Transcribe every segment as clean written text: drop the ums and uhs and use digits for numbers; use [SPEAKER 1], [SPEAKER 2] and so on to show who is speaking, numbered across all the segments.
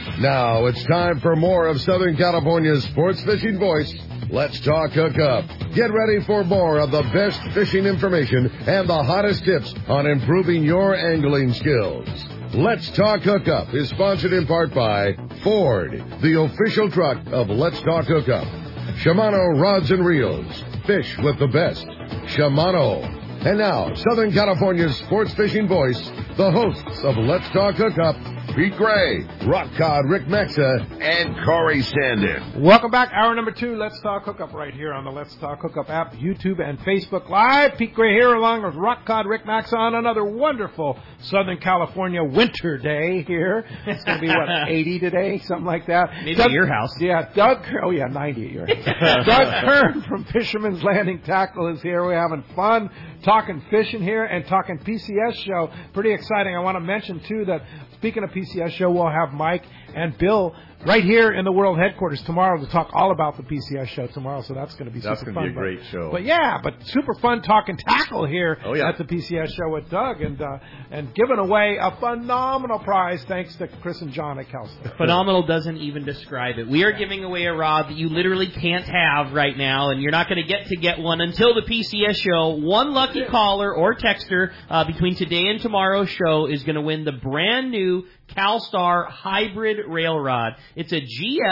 [SPEAKER 1] Now it's time for more of Southern California's sports fishing voice. Let's talk hookup. Get ready for more of the best fishing information and the hottest tips on improving your angling skills. Let's Talk Hookup is sponsored in part by Ford, the official truck of Let's Talk Hookup. Shimano Rods and Reels. Fish with the best. Shimano. And now, Southern California's sports fishing voice, the hosts of Let's Talk Hookup, Pete Gray, Rock Cod Rick Maxa, and Corey Sandin.
[SPEAKER 2] Welcome back. Hour number 2, Let's Talk Hookup, right here on the Let's Talk Hookup app, YouTube and Facebook Live. Pete Gray here along with Rock Cod Rick Maxa on another wonderful Southern California winter day here. It's going to be, 80 today? Something like that.
[SPEAKER 3] Maybe at your house.
[SPEAKER 2] Yeah, 90 at your house. Doug Kern from Fisherman's Landing Tackle is here. We're having fun talking fishing here and talking PCS show. Pretty exciting. I want to mention, too, that speaking of PCS show, we'll have Mike and Bill right here in the World Headquarters tomorrow to talk all about the PCS show tomorrow, so that's going to be super fun.
[SPEAKER 4] That's going to be a great show.
[SPEAKER 2] But super fun talking tackle here at the PCS show with Doug and giving away a phenomenal prize thanks to Chris and John at CalStar.
[SPEAKER 3] Phenomenal doesn't even describe it. We are giving away a rod that you literally can't have right now, and you're not going to get one until the PCS show. One lucky caller or texter between today and tomorrow's show is going to win the brand new CalStar Hybrid Rail Rod. It's a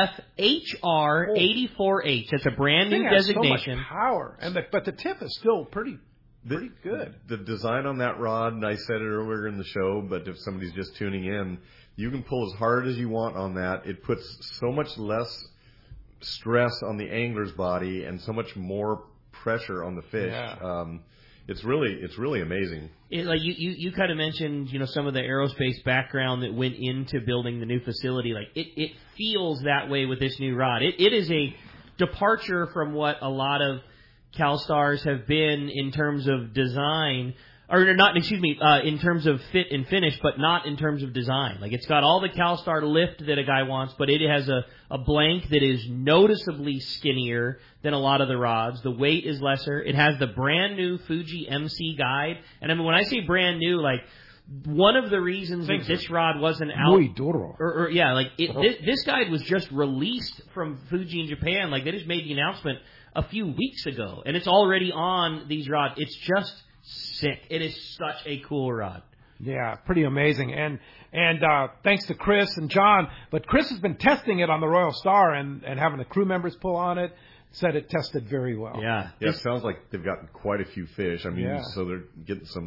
[SPEAKER 3] GF-HR-84H. It's a brand new designation.
[SPEAKER 2] So much power, but the tip is still pretty good.
[SPEAKER 4] The design on that rod, and I said it earlier in the show, but if somebody's just tuning in, you can pull as hard as you want on that. It puts so much less stress on the angler's body and so much more pressure on the fish. Yeah. It's really amazing.
[SPEAKER 3] Like you kind of mentioned, some of the aerospace background that went into building the new facility. Like it feels that way with this new rod. It is a departure from what a lot of CalStars have been in terms of design, in terms of fit and finish, but not in terms of design. Like it's got all the CalStar lift that a guy wants, but it has a blank that is noticeably skinnier than a lot of the rods. The weight is lesser. It has the brand new Fuji MC guide. And I mean, when I say brand new, like one of the reasons that this rod wasn't out, this guide was just released from Fuji in Japan. Like they just made the announcement a few weeks ago, and it's already on these rods. It's just sick. It is such a cool rod.
[SPEAKER 2] Yeah, pretty amazing. And thanks to Chris and John. But Chris has been testing it on the Royal Star and having the crew members pull on it. Said it tested very well.
[SPEAKER 3] Yeah.
[SPEAKER 4] It sounds like they've gotten quite a few fish. I mean, so they're getting some,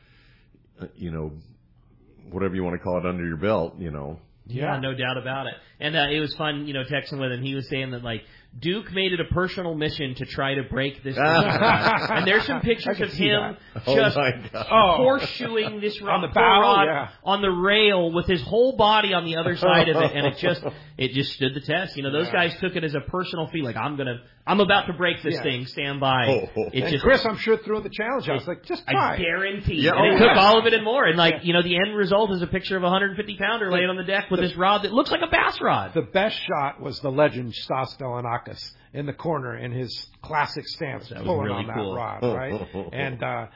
[SPEAKER 4] whatever you want to call it under your belt,
[SPEAKER 3] Yeah, no doubt about it. And it was fun, texting with him. He was saying that, like, Duke made it a personal mission to try to break this rod. And there's some pictures of him just horseshoeing this rod,
[SPEAKER 2] on the bow,
[SPEAKER 3] on the rail with his whole body on the other side of it, and it just stood the test. Those guys took it as a personal feat, like I'm about to break this thing. Stand by.
[SPEAKER 2] Chris, I'm sure, threw the challenge. I was like, just try.
[SPEAKER 3] I guarantee. Yeah, and it took all of it and more. And the end result is a picture of a 150-pounder laying on the deck with this rod that looks like a bass rod.
[SPEAKER 2] The best shot was the legend Stas Velanakis in the corner in his classic stance, pulling
[SPEAKER 3] really
[SPEAKER 2] on
[SPEAKER 3] cool.
[SPEAKER 2] that rod, right? And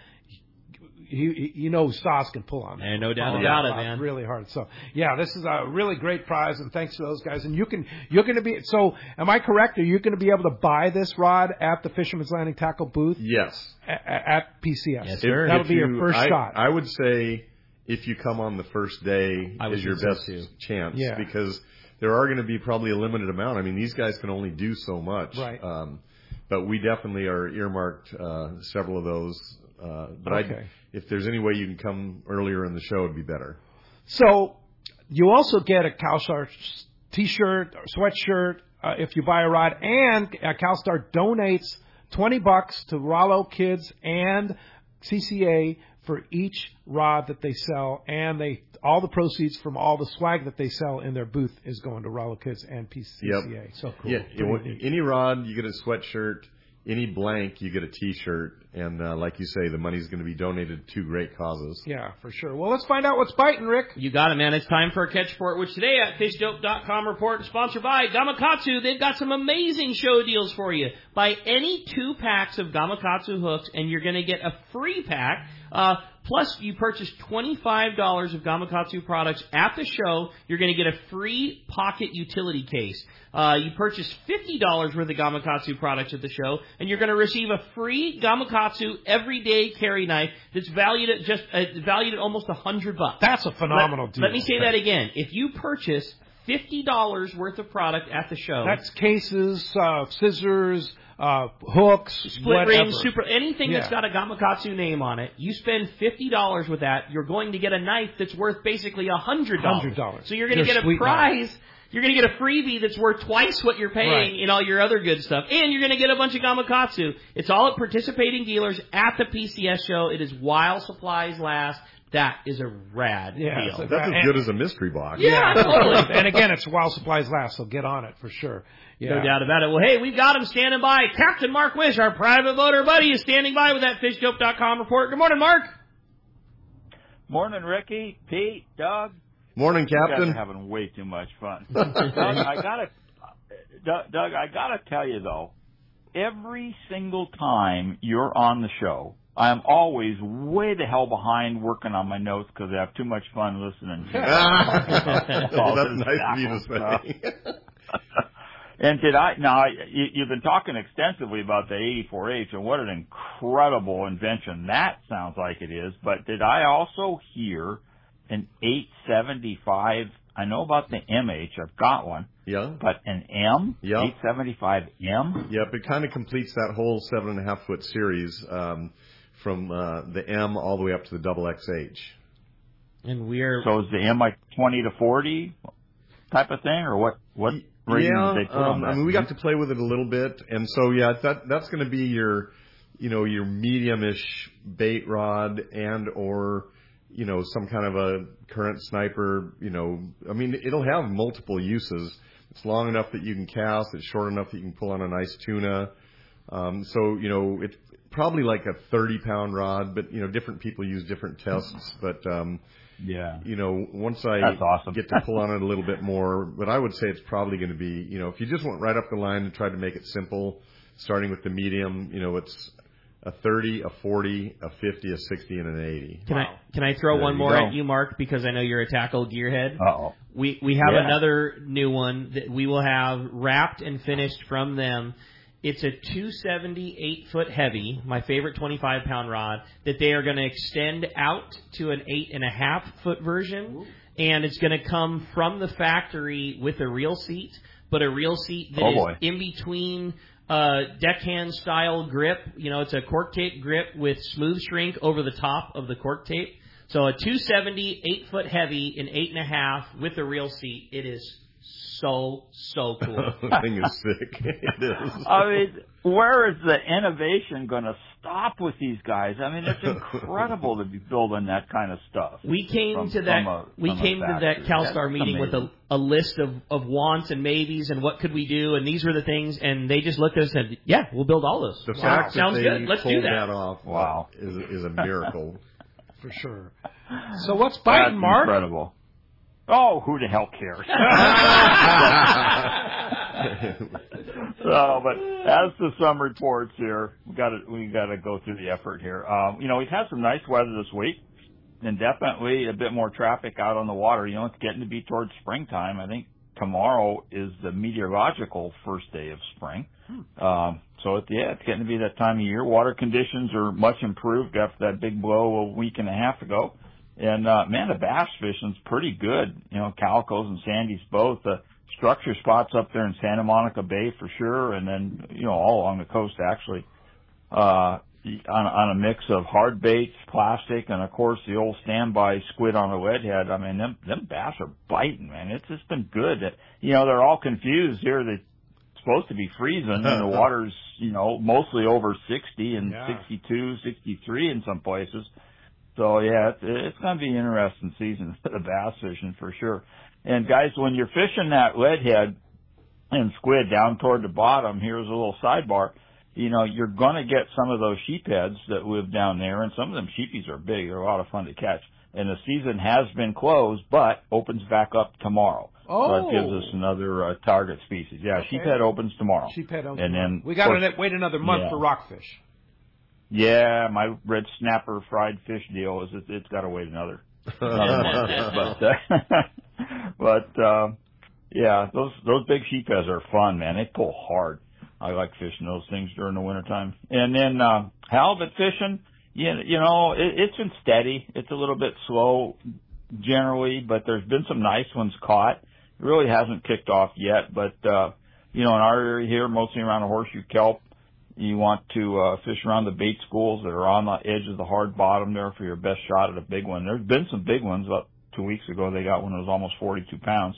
[SPEAKER 2] Stas can pull on that.
[SPEAKER 3] And no doubt about it, man.
[SPEAKER 2] Really hard. So, this is a really great prize, and thanks to those guys. And you're going to be, so am I correct? Are you going to be able to buy this rod at the Fisherman's Landing Tackle booth?
[SPEAKER 4] Yes.
[SPEAKER 2] At PCS?
[SPEAKER 3] Yes, sir.
[SPEAKER 2] That'll be your first shot.
[SPEAKER 4] I would say if you come on the first day is your best chance because there are going to be probably a limited amount. I mean, these guys can only do so much.
[SPEAKER 2] Right.
[SPEAKER 4] But we definitely are earmarked several of those. If there's any way you can come earlier in the show, it'd be better.
[SPEAKER 2] So you also get a CalStar T-shirt or sweatshirt if you buy a rod, and CalStar donates $20 to Rollo Kids and CCA for each rod that they sell, and all the proceeds from all the swag that they sell in their booth is going to Rollo Kids and PCCA.
[SPEAKER 4] Yep.
[SPEAKER 2] So cool.
[SPEAKER 4] Yeah, any rod, you get a sweatshirt. Any blank, you get a T-shirt. And like you say, the money's going to be donated to great causes.
[SPEAKER 2] Yeah, for sure. Well, let's find out what's biting, Rick.
[SPEAKER 3] You got it, man. It's time for a catch report, which today at FishDope.com report is sponsored by Gamakatsu. They've got some amazing show deals for you. Buy any 2 packs of Gamakatsu hooks, and you're going to get a free pack Plus, you purchase $25 of Gamakatsu products at the show, you're going to get a free pocket utility case. You purchase $50 worth of Gamakatsu products at the show, and you're going to receive a free Gamakatsu everyday carry knife that's valued at almost $100.
[SPEAKER 2] That's a phenomenal deal.
[SPEAKER 3] Let me say that again. If you purchase $50 worth of product at the show,
[SPEAKER 2] that's cases, scissors, hooks,
[SPEAKER 3] split
[SPEAKER 2] whatever.
[SPEAKER 3] rings, anything that's got a Gamakatsu name on it. You spend $50 with that, you're going to get a knife that's worth basically $100. So you're going to get a prize. Knife. You're going to get a freebie that's worth twice what you're paying in all your other good stuff. And you're going to get a bunch of Gamakatsu. It's all at participating dealers at the PCS show. It is while supplies last. That is a rad deal.
[SPEAKER 4] That's as good as a mystery box.
[SPEAKER 3] Yeah, totally.
[SPEAKER 2] And again, it's while supplies last, so get on it for sure. Yeah.
[SPEAKER 3] No doubt about it. Well, hey, we've got him standing by. Captain Mark Wish, our private voter buddy, is standing by with that FishDope.com report. Good morning, Mark.
[SPEAKER 5] Morning, Ricky, Pete, Doug.
[SPEAKER 4] Morning, Captain.
[SPEAKER 5] You guys are having way too much fun. Doug, I gotta tell you though, every single time you're on the show, I'm always way the hell behind working on my notes because I have too much fun listening to you.
[SPEAKER 4] Well, that's nice of you to say.
[SPEAKER 5] And you've been talking extensively about the 84H and what an incredible invention that sounds like it is, but did I also hear an 875? I know about the MH, I've got one.
[SPEAKER 4] Yeah.
[SPEAKER 5] But an M?
[SPEAKER 4] Yeah.
[SPEAKER 5] 875M?
[SPEAKER 4] Yep, it kind of completes that whole 7.5 foot series, from the M all the way up to the double XH.
[SPEAKER 3] And
[SPEAKER 5] So is the M like 20 to 40 type of thing, or what rating did they put on that?
[SPEAKER 4] I mean, we got to play with it a little bit, and so that's going to be your medium-ish bait rod and or some kind of a current sniper. I mean, it'll have multiple uses. It's long enough that you can cast. It's short enough that you can pull on a nice tuna. So it's probably like a 30-pound rod, but different people use different tests. But once I get to pull on it a little bit more, but I would say it's probably going to be, if you just went right up the line and tried to make it simple, starting with the medium, it's a 30, a 40, a 50, a 60, and an 80.
[SPEAKER 3] Can I throw one more at you, Mark, because I know you're a tackle gearhead?
[SPEAKER 5] Uh-oh.
[SPEAKER 3] We have another new one that we will have wrapped and finished from them. It's a 270 8-foot heavy, my favorite 25-pound rod, that they are going to extend out to an 8.5-foot version. Ooh. And it's going to come from the factory with a reel seat, but a reel seat that is in between deckhand style grip. It's a cork tape grip with smooth shrink over the top of the cork tape. So a 270 8-foot heavy in 8.5 with a reel seat. It is so cool.
[SPEAKER 4] The thing is sick. It is.
[SPEAKER 5] I mean, where is the innovation going to stop with these guys? I mean, it's incredible to be building that kind of stuff.
[SPEAKER 3] We came to that CalStar meeting with a list of wants and maybes and what could we do, and these were the things, and they just looked at us and said, yeah, we'll build all those.
[SPEAKER 4] The fact that
[SPEAKER 3] sounds
[SPEAKER 4] they
[SPEAKER 3] good. Let's do
[SPEAKER 4] pulled
[SPEAKER 3] that.
[SPEAKER 4] Off is a miracle.
[SPEAKER 2] For sure. So what's biting, Mark?
[SPEAKER 5] Incredible. Oh, who the hell cares? But as to some reports here, we got to go through the effort here. We've had some nice weather this week, and definitely a bit more traffic out on the water. It's getting to be towards springtime. I think tomorrow is the meteorological first day of spring. So it's getting to be that time of year. Water conditions are much improved after that big blow a week and a half ago. And, the bass fishing's pretty good. Calicos and Sandies both. Structure spots up there in Santa Monica Bay for sure. And then, all along the coast actually, on a mix of hard baits, plastic, and of course the old standby squid on a lead head. I mean, them bass are biting, man. It's just been good. They're all confused here that it's supposed to be freezing and the water's, mostly over 60 and 62, 63 in some places. So, it's going to be an interesting season for the bass fishing for sure. And, guys, when you're fishing that leadhead and squid down toward the bottom, here's a little sidebar, you're going to get some of those sheepheads that live down there, and some of them sheepies are big. They're a lot of fun to catch. And the season has been closed, but opens back up tomorrow. Oh. So that gives us another target species. Yeah, okay. Sheephead opens tomorrow.
[SPEAKER 2] Sheephead opens
[SPEAKER 5] and then
[SPEAKER 2] we got to wait another month for rockfish.
[SPEAKER 5] Yeah, my red snapper fried fish deal is it's got to wait another. Yeah, those big sheepheads are fun, man. They pull hard. I like fishing those things during the wintertime. And then halibut fishing, it's been steady. It's a little bit slow generally, but there's been some nice ones caught. It really hasn't kicked off yet, but in our area here, mostly around the Horseshoe Kelp, you want to fish around the bait schools that are on the edge of the hard bottom there for your best shot at a big one. There's been some big ones. About 2 weeks ago, they got one that was almost 42 pounds.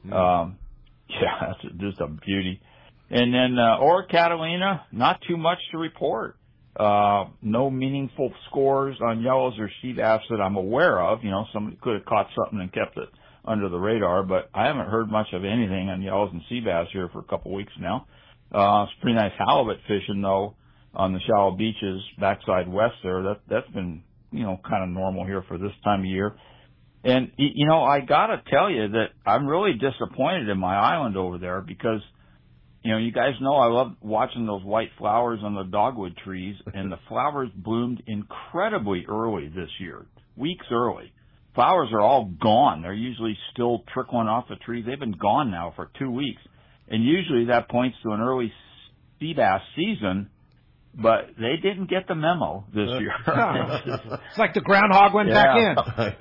[SPEAKER 5] That's just a beauty. And then, or Catalina, not too much to report. No meaningful scores on yellows or sea bass that I'm aware of. Somebody could have caught something and kept it under the radar, but I haven't heard much of anything on yellows and sea bass here for a couple of weeks now. It's pretty nice halibut fishing though on the shallow beaches backside west there. That's been, kind of normal here for this time of year. And, I gotta tell you that I'm really disappointed in my island over there because, you guys know I love watching those white flowers on the dogwood trees, and the flowers bloomed incredibly early this year, weeks early. Flowers are all gone. They're usually still trickling off the trees. They've been gone now for 2 weeks. And usually that points to an early sea bass season, but they didn't get the memo this year.
[SPEAKER 2] It's like the groundhog went back in.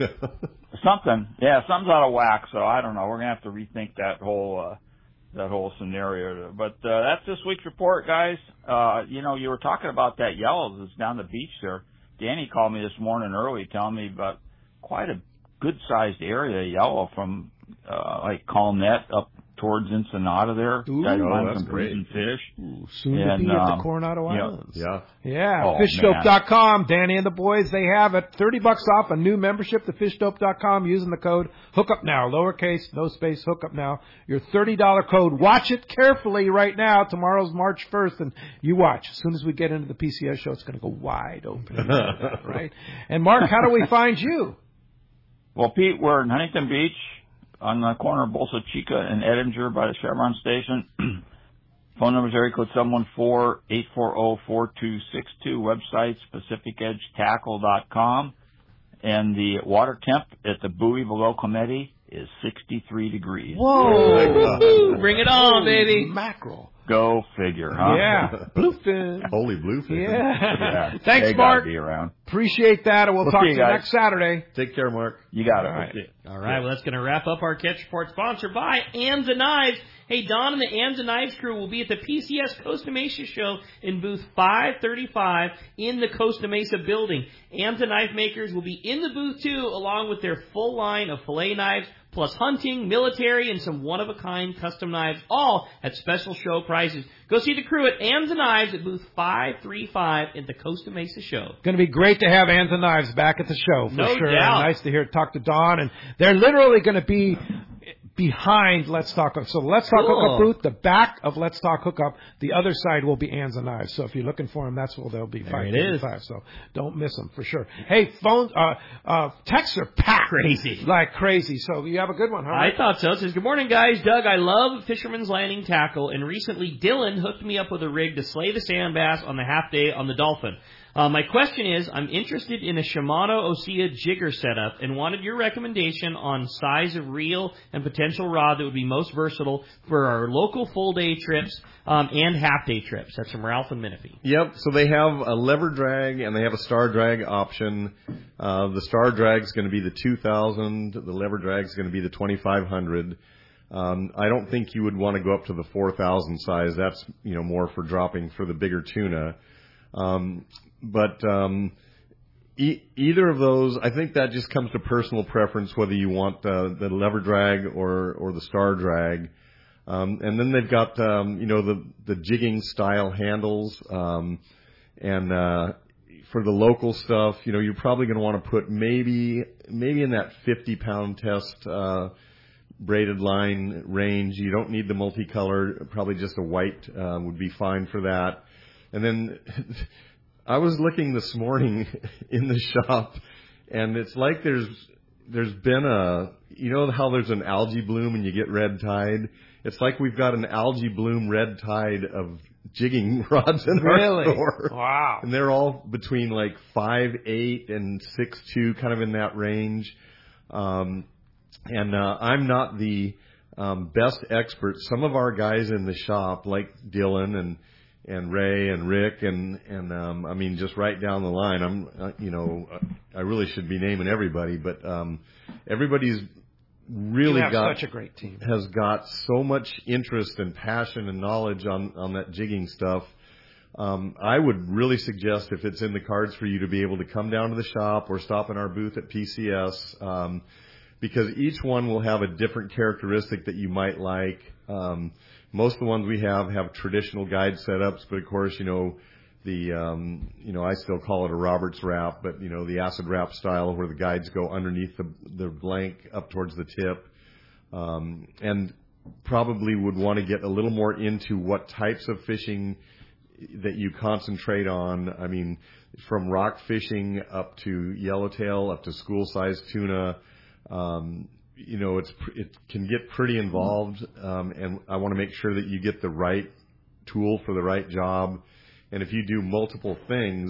[SPEAKER 5] Something's out of whack, so I don't know. We're going to have to rethink that whole scenario. But that's this week's report, guys. You were talking about that yellow that's down the beach there. Danny called me this morning early telling me about quite a good-sized area yellow from like Colnett up towards Ensenada there.
[SPEAKER 2] Ooh,
[SPEAKER 5] that's some breeding fish.
[SPEAKER 2] Ooh, soon to be at the Coronado Islands.
[SPEAKER 1] Yeah.
[SPEAKER 2] Oh, FishDope.com. Danny and the boys, they have it. $30 off a new membership to FishDope.com using the code HookUpNow. Lowercase, no space, HookUpNow. Your $30 code. Watch it carefully right now. Tomorrow's March 1st, and you watch. As soon as we get into the PCS show, it's going to go wide open. Right? And Mark, how do we find you?
[SPEAKER 5] Well, Pete, we're in Huntington Beach, on the corner of Bolsa Chica and Edinger by the Chevron station. Phone number is area code 714-840-4262. Website, PacificEdgeTackle.com. And the water temp at the buoy below Cometi is 63 degrees.
[SPEAKER 2] Whoa!
[SPEAKER 3] Bring it on, baby.
[SPEAKER 2] Mackerel.
[SPEAKER 5] Go figure, huh?
[SPEAKER 2] Yeah. Bluefin.
[SPEAKER 1] Holy bluefin.
[SPEAKER 2] Yeah.
[SPEAKER 5] They
[SPEAKER 2] Thanks, Mark.
[SPEAKER 5] gotta be around.
[SPEAKER 2] Appreciate that, and we'll talk to you
[SPEAKER 5] guys
[SPEAKER 2] next Saturday.
[SPEAKER 1] Take care, Mark.
[SPEAKER 5] You got it.
[SPEAKER 2] All right.
[SPEAKER 3] All right, well, that's going to wrap up our Catch Report, sponsored by Anza Knives. Hey, Don and the Anza Knives crew will be at the PCS Costa Mesa show in booth 535 in the Costa Mesa building. Anza Knife makers will be in the booth, too, along with their full line of fillet knives, plus hunting, military, and some one-of-a-kind custom knives, all at special show prices. Go see the crew at Anza Knives at booth 535 at the Costa Mesa show.
[SPEAKER 2] Going to be great to have Anza Knives back at the show, for
[SPEAKER 3] No
[SPEAKER 2] sure.
[SPEAKER 3] doubt.
[SPEAKER 2] Nice to talk to Don, and they're literally going to be behind Let's Talk Hookup. So Let's Talk Hookup booth, the back of Let's Talk Hookup, the other side will be Anza Knives. So if you're looking for them, that's where they'll be.
[SPEAKER 3] There it is.
[SPEAKER 2] 5:35. So don't miss them for sure. Hey, phone, texts are packed.
[SPEAKER 3] Crazy.
[SPEAKER 2] Like crazy. So you have a good one, huh?
[SPEAKER 3] I thought so. It says, good morning, guys. Doug, I love Fisherman's Landing tackle, and recently Dylan hooked me up with a rig to slay the sand bass on the half day on the Dolphin. My question is, I'm interested in a Shimano Osea jigger setup and wanted your recommendation on size of reel and potential rod that would be most versatile for our local full-day trips and half-day trips. That's from Ralph and Menifee.
[SPEAKER 4] Yep, so they have a lever drag and they have a star drag option. The star drag is going to be the 2000. The lever drag is going to be the 2500. I don't think you would want to go up to the 4000 size. That's, more for dropping for the bigger tuna. But either of those, I think that just comes to personal preference, whether you want the lever drag or the star drag. And then they've got, the jigging style handles. And for the local stuff, you're probably going to want to put maybe in that 50-pound test braided line range. You don't need the multicolor. Probably just a white would be fine for that. And then I was looking this morning in the shop, and it's like there's been how there's an algae bloom and you get red tide? It's like we've got an algae bloom red tide of jigging rods in our store.
[SPEAKER 2] Wow.
[SPEAKER 4] And they're all between like 5'8" and 6'2", kind of in that range. I'm not the best expert. Some of our guys in the shop, like Dylan and Ray and Rick and I mean, just right down the line, I really should be naming everybody, but everybody's really
[SPEAKER 2] such a great team.
[SPEAKER 4] Has got so much interest and passion and knowledge on that jigging stuff. I would really suggest, if it's in the cards for you, to be able to come down to the shop or stop in our booth at PCS, because each one will have a different characteristic that you might like. Most of the ones we have traditional guide setups, but of course, I still call it a Roberts wrap, but the acid wrap style where the guides go underneath the blank up towards the tip, and probably would want to get a little more into what types of fishing that you concentrate on. I mean, from rock fishing up to yellowtail, up to school-sized tuna. It can get pretty involved, and I want to make sure that you get the right tool for the right job. And if you do multiple things,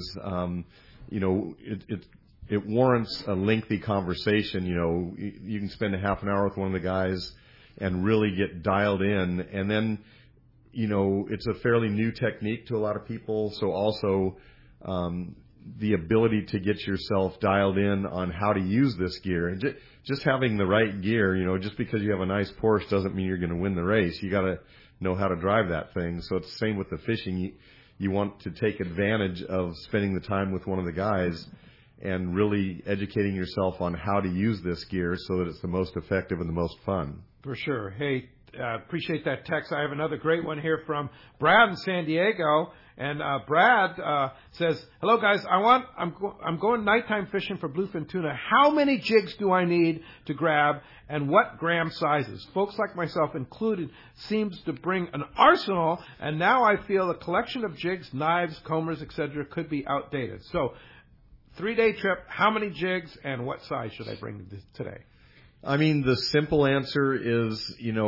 [SPEAKER 4] it warrants a lengthy conversation. You can spend a half an hour with one of the guys and really get dialed in. And then, it's a fairly new technique to a lot of people. So also, the ability to get yourself dialed in on how to use this gear. And just having the right gear, just because you have a nice Porsche doesn't mean you're going to win the race. You got to know how to drive that thing. So it's the same with the fishing. You want to take advantage of spending the time with one of the guys and really educating yourself on how to use this gear so that it's the most effective and the most fun.
[SPEAKER 2] For sure. Hey, appreciate that text. I have another great one here from Brad in San Diego. And Brad says, "Hello guys, I'm going nighttime fishing for bluefin tuna. How many jigs do I need to grab, and what gram sizes? Folks like myself included seems to bring an arsenal, and now I feel a collection of jigs, knives, combers, etc. could be outdated. So, 3-day trip, how many jigs and what size should I bring today?"
[SPEAKER 4] I mean, the simple answer is,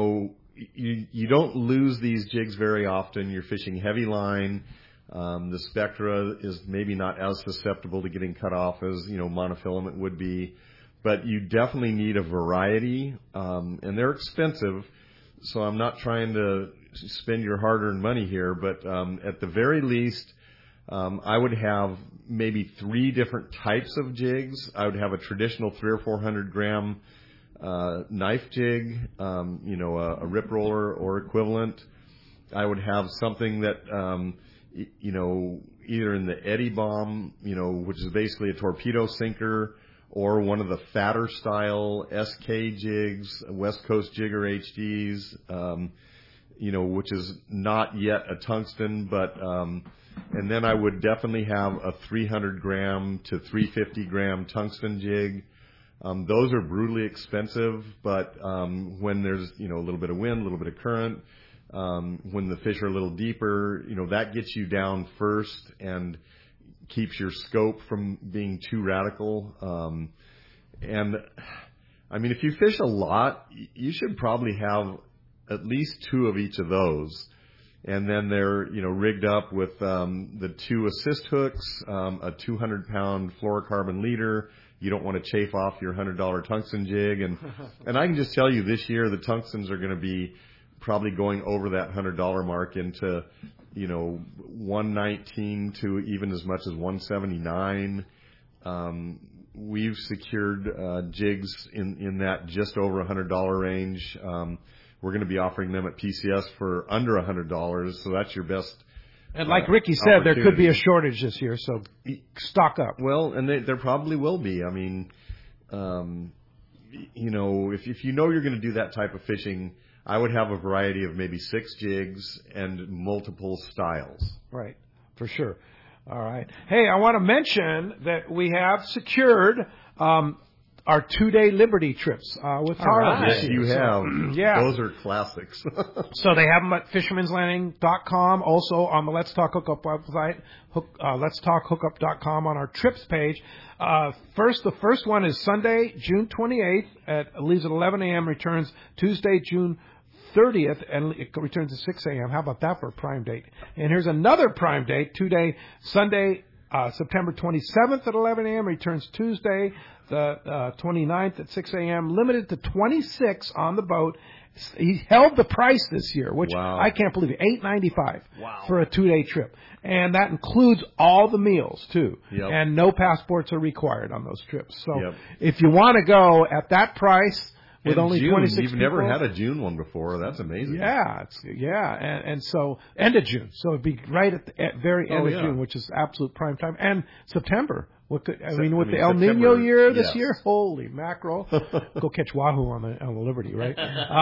[SPEAKER 4] you don't lose these jigs very often. You're fishing heavy line. The Spectra is maybe not as susceptible to getting cut off as, monofilament would be. But you definitely need a variety, and they're expensive. So I'm not trying to spend your hard-earned money here, but at the very least, I would have maybe 3 different types of jigs. I would have a traditional 300 or 400 gram knife jig, a rip roller or equivalent. I would have something that, either in the Eddie Bomb, which is basically a torpedo sinker, or one of the fatter style SK jigs, West Coast Jigger HDs, which is not yet a tungsten, but, and then I would definitely have a 300 gram to 350 gram tungsten jig. Those are brutally expensive, but when there's a little bit of wind, a little bit of current, when the fish are a little deeper, that gets you down first and keeps your scope from being too radical. And I mean, if you fish a lot, you should probably have at least 2 of each of those. And then they're, rigged up with the 2 assist hooks, a 200-pound fluorocarbon leader. You don't want to chafe off your $100 tungsten jig. And I can just tell you this year the tungstens are going to be probably going over that $100 mark into, $119 to even as much as $179. We've secured jigs in that just over $100 range. We're going to be offering them at PCS for under $100, so that's your best.
[SPEAKER 2] And like Ricky said, there could be a shortage this year, so stock up.
[SPEAKER 4] Well, and there probably will be. I mean, if you know you're going to do that type of fishing, I would have a variety of maybe 6 jigs and multiple styles.
[SPEAKER 2] Right, for sure. All right. Hey, I want to mention that we have secured our 2-day Liberty trips with Harley.
[SPEAKER 4] Yes, you have.
[SPEAKER 2] Yeah.
[SPEAKER 4] Those are classics.
[SPEAKER 2] So they have them at fishermanslanding.com, also on the Let's Talk Hookup website, letstalkhookup.com on our trips page. The first one is Sunday, June 28th, leaves at 11 a.m., returns Tuesday, June 30th, and it returns at 6 a.m. How about that for a prime date? And here's another prime date, 2-day, Sunday, September 27th at 11 a.m. Returns Tuesday, the 29th at 6 a.m. Limited to 26 on the boat. He held the price this year, which I can't believe it, $8.95 for a 2-day trip. And that includes all the meals, too.
[SPEAKER 4] Yep.
[SPEAKER 2] And no passports are required on those trips. So if you want to go at that price with only
[SPEAKER 4] June,
[SPEAKER 2] 26
[SPEAKER 4] you've
[SPEAKER 2] people,
[SPEAKER 4] never had a June one before. That's amazing.
[SPEAKER 2] Yeah, and so end of June. So it'd be right at the very end of June, which is absolute prime time. And September. With the El Nino year this year, holy mackerel! Go catch wahoo on the Liberty, right?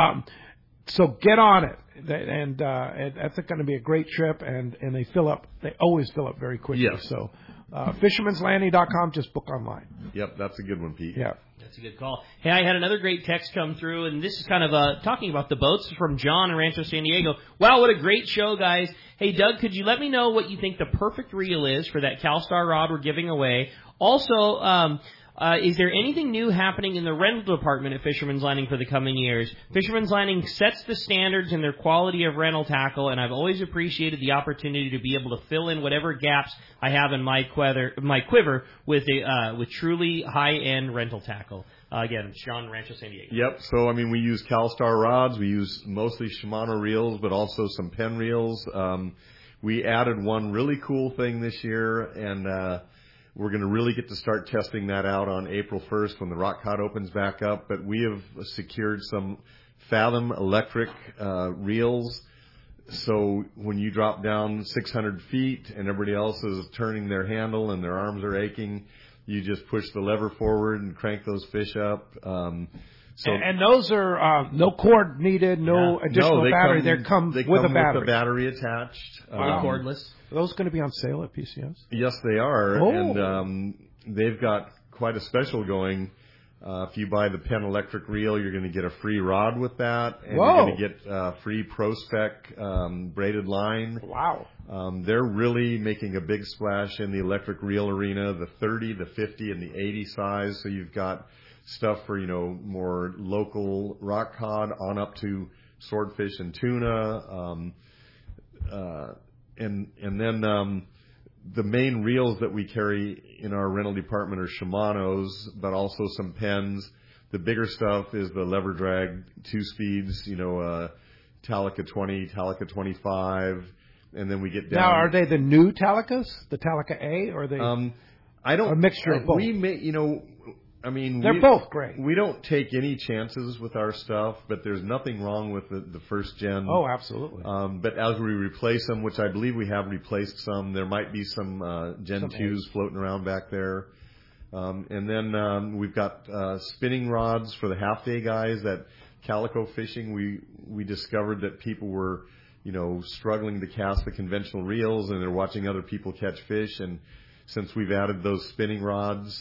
[SPEAKER 2] So get on it, and that's going to be a great trip, and they fill up. They always fill up very quickly.
[SPEAKER 4] Yes.
[SPEAKER 2] So fishermanslanding.com, just book online.
[SPEAKER 4] Yep, that's a good one, Pete.
[SPEAKER 2] Yeah.
[SPEAKER 3] That's a good call. Hey, I had another great text come through, and this is kind of talking about the boats from John in Rancho San Diego. Wow, what a great show, guys. Hey, Doug, could you let me know what you think the perfect reel is for that CalStar rod we're giving away? Also, is there anything new happening in the rental department at Fisherman's Landing for the coming years? Fisherman's Landing sets the standards in their quality of rental tackle, and I've always appreciated the opportunity to be able to fill in whatever gaps I have in my quiver with truly high-end rental tackle. Again, Sean, Rancho San Diego.
[SPEAKER 4] Yep. So, we use CalStar rods. We use mostly Shimano reels, but also some Penn reels. We added one really cool thing this year, and we're going to really get to start testing that out on April 1st when the Rock Cod opens back up. But we have secured some Fathom electric reels. So when you drop down 600 feet and everybody else is turning their handle and their arms are aching, you just push the lever forward and crank those fish up.
[SPEAKER 2] And those are no cord needed, no additional battery. They come with a battery.
[SPEAKER 4] With a battery attached.
[SPEAKER 3] Cordless.
[SPEAKER 2] Are those going to be on sale at PCS?
[SPEAKER 4] Yes, they are.
[SPEAKER 2] Oh.
[SPEAKER 4] And they've got quite a special going. If you buy the Penn electric reel, you're going to get a free rod with that. And you're going to get free Pro-Spec braided line.
[SPEAKER 2] Wow.
[SPEAKER 4] They're really making a big splash in the electric reel arena, the 30, the 50, and the 80 size. So you've got stuff for, more local rock cod on up to swordfish and tuna. And then the main reels that we carry in our rental department are Shimano's, but also some Penns. The bigger stuff is the lever drag 2 speeds, Talica 20, Talica 25. And then we get down.
[SPEAKER 2] Now, are they the new Talicas, the Talica A, or are they a mixture of both?
[SPEAKER 4] They're
[SPEAKER 2] both great.
[SPEAKER 4] We don't take any chances with our stuff, but there's nothing wrong with the first gen.
[SPEAKER 2] Oh, absolutely.
[SPEAKER 4] But as we replace them, which I believe we have replaced some, there might be some Gen 2s floating around back there. And then we've got spinning rods for the half-day guys. That calico fishing, we discovered that people were struggling to cast the conventional reels, and they're watching other people catch fish. And since we've added those spinning rods,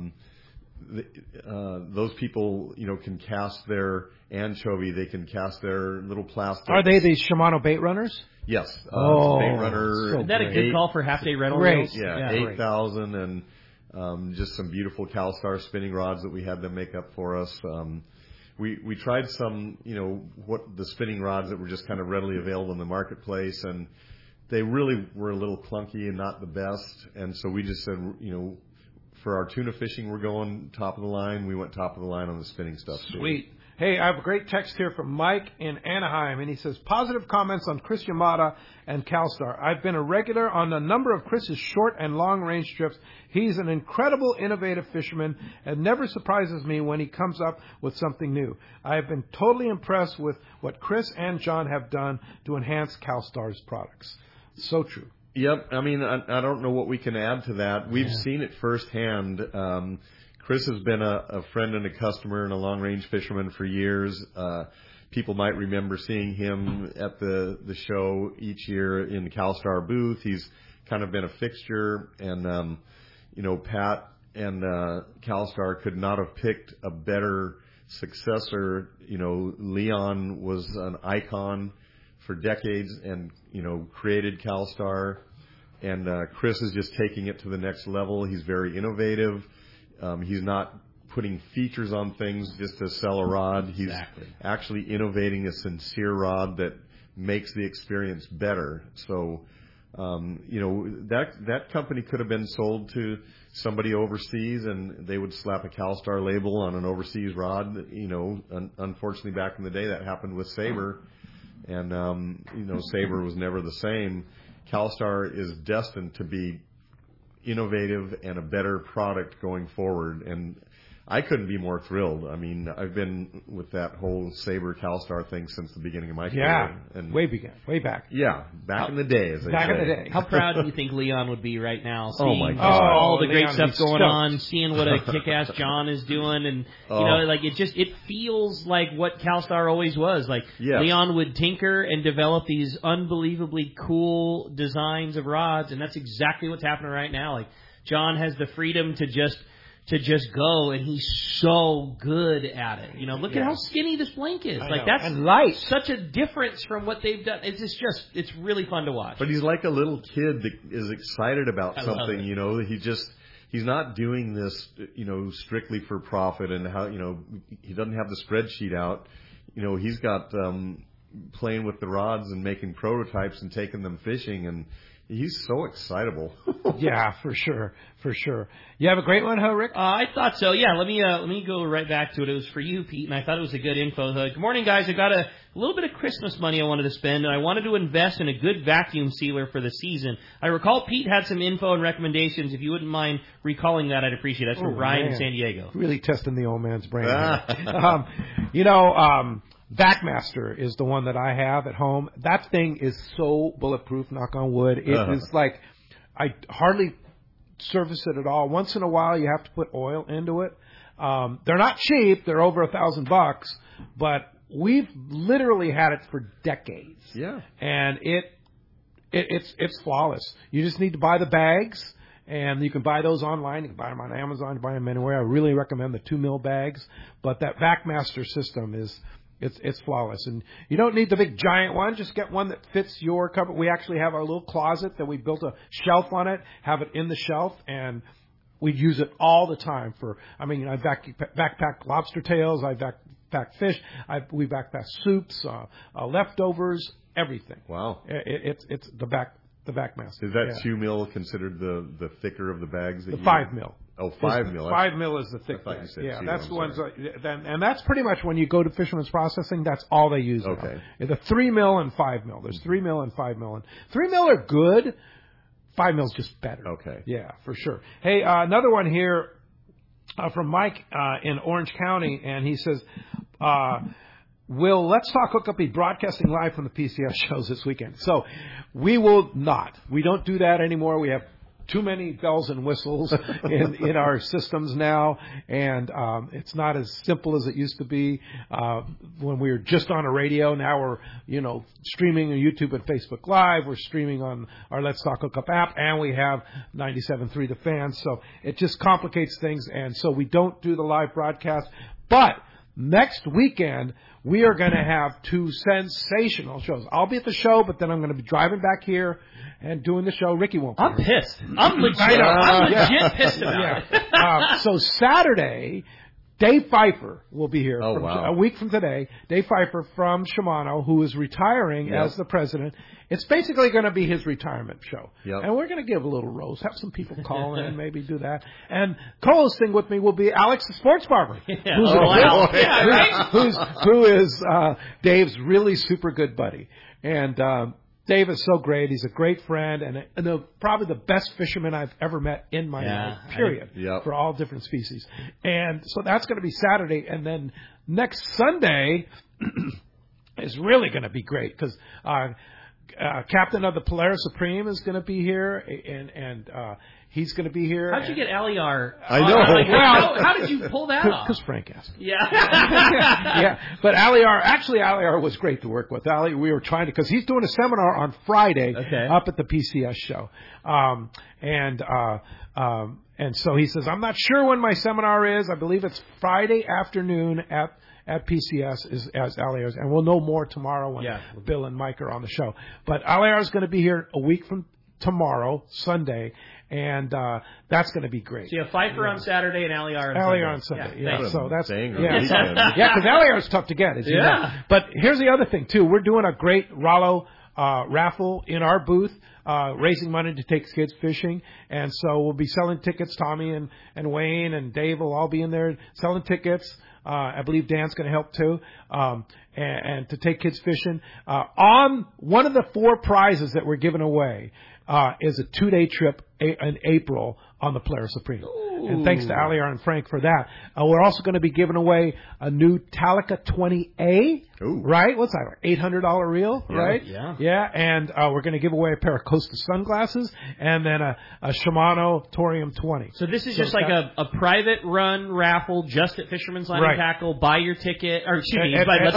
[SPEAKER 4] those people, can cast their anchovy. They can cast their little plastic.
[SPEAKER 2] Are they the Shimano bait runners?
[SPEAKER 4] Yes. Bait runner.
[SPEAKER 2] So
[SPEAKER 3] is that a good call for half-day rental
[SPEAKER 2] reels?
[SPEAKER 4] Yeah, 8,000 and just some beautiful CalStar spinning rods that we had them make up for us. We tried some, what the spinning rods that were just kind of readily available in the marketplace, and they really were a little clunky and not the best. And so we just said, for our tuna fishing, we're going top of the line. We went top of the line on the spinning stuff.
[SPEAKER 2] Sweet. Hey, I have a great text here from Mike in Anaheim, and he says, positive comments on Chris Yamada and CalStar. I've been a regular on a number of Chris's short and long-range trips. He's an incredible, innovative fisherman, and never surprises me when he comes up with something new. I have been totally impressed with what Chris and John have done to enhance CalStar's products. So true.
[SPEAKER 4] Yep. I don't know what we can add to that. We've seen it firsthand. Chris has been a friend and a customer and a long-range fisherman for years. People might remember seeing him at the show each year in the CalStar booth. He's kind of been a fixture, and Pat and CalStar could not have picked a better successor. Leon was an icon for decades and created CalStar, and Chris is just taking it to the next level. He's very innovative. He's not putting features on things just to sell a rod. He's actually innovating a sincere rod that makes the experience better. So, that company could have been sold to somebody overseas, and they would slap a CalStar label on an overseas rod. Unfortunately, back in the day, that happened with Sabre, and Sabre was never the same. CalStar is destined to be innovative and a better product going forward, and I couldn't be more thrilled. I mean, I've been with that whole Sabre CalStar thing since the beginning of my career. And
[SPEAKER 2] way back.
[SPEAKER 4] Yeah, back in the day, as they say.
[SPEAKER 2] Back in the day.
[SPEAKER 3] How proud do you think Leon would be right now, seeing
[SPEAKER 4] my God.
[SPEAKER 3] all the great
[SPEAKER 2] Leon,
[SPEAKER 3] stuff
[SPEAKER 2] he's
[SPEAKER 3] going
[SPEAKER 2] stoked.
[SPEAKER 3] on, seeing what a kick-ass John is doing, and it feels like what CalStar always was. Like Leon would tinker and develop these unbelievably cool designs of rods, and that's exactly what's happening right now. Like John has the freedom to just go, and he's so good at it. Look at how skinny this blank is. That's
[SPEAKER 2] and light.
[SPEAKER 3] Such a difference from what they've done. It's really fun to watch.
[SPEAKER 4] But he's like a little kid that is excited about something. He's not doing this, strictly for profit, and how, he doesn't have the spreadsheet out. He's got playing with the rods and making prototypes and taking them fishing, and he's so excitable.
[SPEAKER 2] Yeah, for sure. You have a great one, Rick?
[SPEAKER 3] I thought so. Yeah, let me go right back to it. It was for you, Pete, and I thought it was a good info. Good morning, guys. I got a little bit of Christmas money I wanted to spend, and I wanted to invest in a good vacuum sealer for the season. I recall Pete had some info and recommendations. If you wouldn't mind recalling that, I'd appreciate it. That's from Brian in San Diego.
[SPEAKER 2] Really testing the old man's brain. Backmaster is the one that I have at home. That thing is so bulletproof, knock on wood. It is like, I hardly service it at all. Once in a while, you have to put oil into it. They're not cheap. They're over $1,000, but we've literally had it for decades.
[SPEAKER 4] Yeah.
[SPEAKER 2] And it's flawless. You just need to buy the bags. And you can buy those online. You can buy them on Amazon. You can buy them anywhere. I really recommend the 2 mil bags. But that Backmaster system it's flawless. And you don't need the big giant one. Just get one that fits your cupboard. We actually have our little closet that we built a shelf on it, have it in the shelf, and we use it all the time I backpack lobster tails. I backpack fish. We backpack soups, leftovers, everything.
[SPEAKER 4] Wow.
[SPEAKER 2] It's the Backmaster.
[SPEAKER 4] Is that 2 mil considered the thicker of the bags?
[SPEAKER 2] The 5 mil.
[SPEAKER 4] Oh, 5 mil.
[SPEAKER 2] 5 mil is the thick bag.
[SPEAKER 4] Yeah,
[SPEAKER 2] that's the ones. And that's pretty much when you go to Fisherman's Processing, that's all they use.
[SPEAKER 4] Okay.
[SPEAKER 2] The 3 mil and 5 mil. There's 3 mil and 5 mil. And 3 mil are good. 5 mil's just better.
[SPEAKER 4] Okay.
[SPEAKER 2] Yeah, for sure. Hey, another one here from Mike in Orange County, and he says, will Let's Talk Hookup be broadcasting live from the PCS shows this weekend? So we will not. We don't do that anymore. We have too many bells and whistles in our systems now, and it's not as simple as it used to be when we were just on a radio. Now we're streaming on YouTube and Facebook Live. We're streaming on our Let's Talk Hookup app, and we have 97.3 The Fan. So it just complicates things, and so we don't do the live broadcast. But next weekend, we are going to have 2 sensational shows. I'll be at the show, but then I'm going to be driving back here and doing the show. Ricky won't be
[SPEAKER 3] I'm
[SPEAKER 2] here.
[SPEAKER 3] pissed. I'm legit pissed about it.
[SPEAKER 2] So Saturday, Dave Pfeiffer will be here
[SPEAKER 4] wow.
[SPEAKER 2] a week from today. Dave Pfeiffer from Shimano, who is retiring as the president. It's basically going to be his retirement show.
[SPEAKER 4] Yep.
[SPEAKER 2] And we're going to give a little roast, have some people call in, maybe do that. And co-hosting with me will be Alex the Sports Barber, who is Dave's really super good buddy. And Dave is so great. He's a great friend and probably the best fisherman I've ever met in my life, period, for all different species. And so that's going to be Saturday. And then next Sunday is really going to be great because captain of the Polaris Supreme is going to be here, and he's going to be here.
[SPEAKER 3] How'd you get Aliar?
[SPEAKER 4] I know.
[SPEAKER 3] How did you pull that off?
[SPEAKER 2] Because Frank asked.
[SPEAKER 3] Yeah.
[SPEAKER 2] Yeah. But Aliar was great to work with. We were trying to, because he's doing a seminar on Friday up at the PCS show. And so he says, I'm not sure when my seminar is. I believe it's Friday afternoon at PCS as Aliar's, and we'll know more tomorrow when Bill and Mike are on the show. But Aliar's going to be here a week from tomorrow, Sunday, and that's going to be great.
[SPEAKER 3] So you have Pfeiffer on Saturday and Alliar
[SPEAKER 2] on Sunday. Yeah. So that's
[SPEAKER 4] weekend.
[SPEAKER 2] because Alliar is tough to get. As you know. But here's the other thing too. We're doing a great Rollo raffle in our booth, raising money to take kids fishing, and so we'll be selling tickets. Tommy and Wayne and Dave will all be in there selling tickets. I believe Dan's going to help too, and to take kids fishing. On one of the 4 prizes that we're giving away is a 2-day trip in April on the Polaris Supreme. Ooh. And thanks to Alliar and Frank for that. We're also going to be giving away a new Talica 20A.
[SPEAKER 4] Ooh.
[SPEAKER 2] Right? What's that? $800 reel, right?
[SPEAKER 3] Yeah.
[SPEAKER 2] Yeah. And we're going to give away a pair of Costa sunglasses and then a Shimano Torium 20.
[SPEAKER 3] So this is just like a private run raffle just at Fisherman's Line and Tackle. Buy your ticket, or excuse me, Let's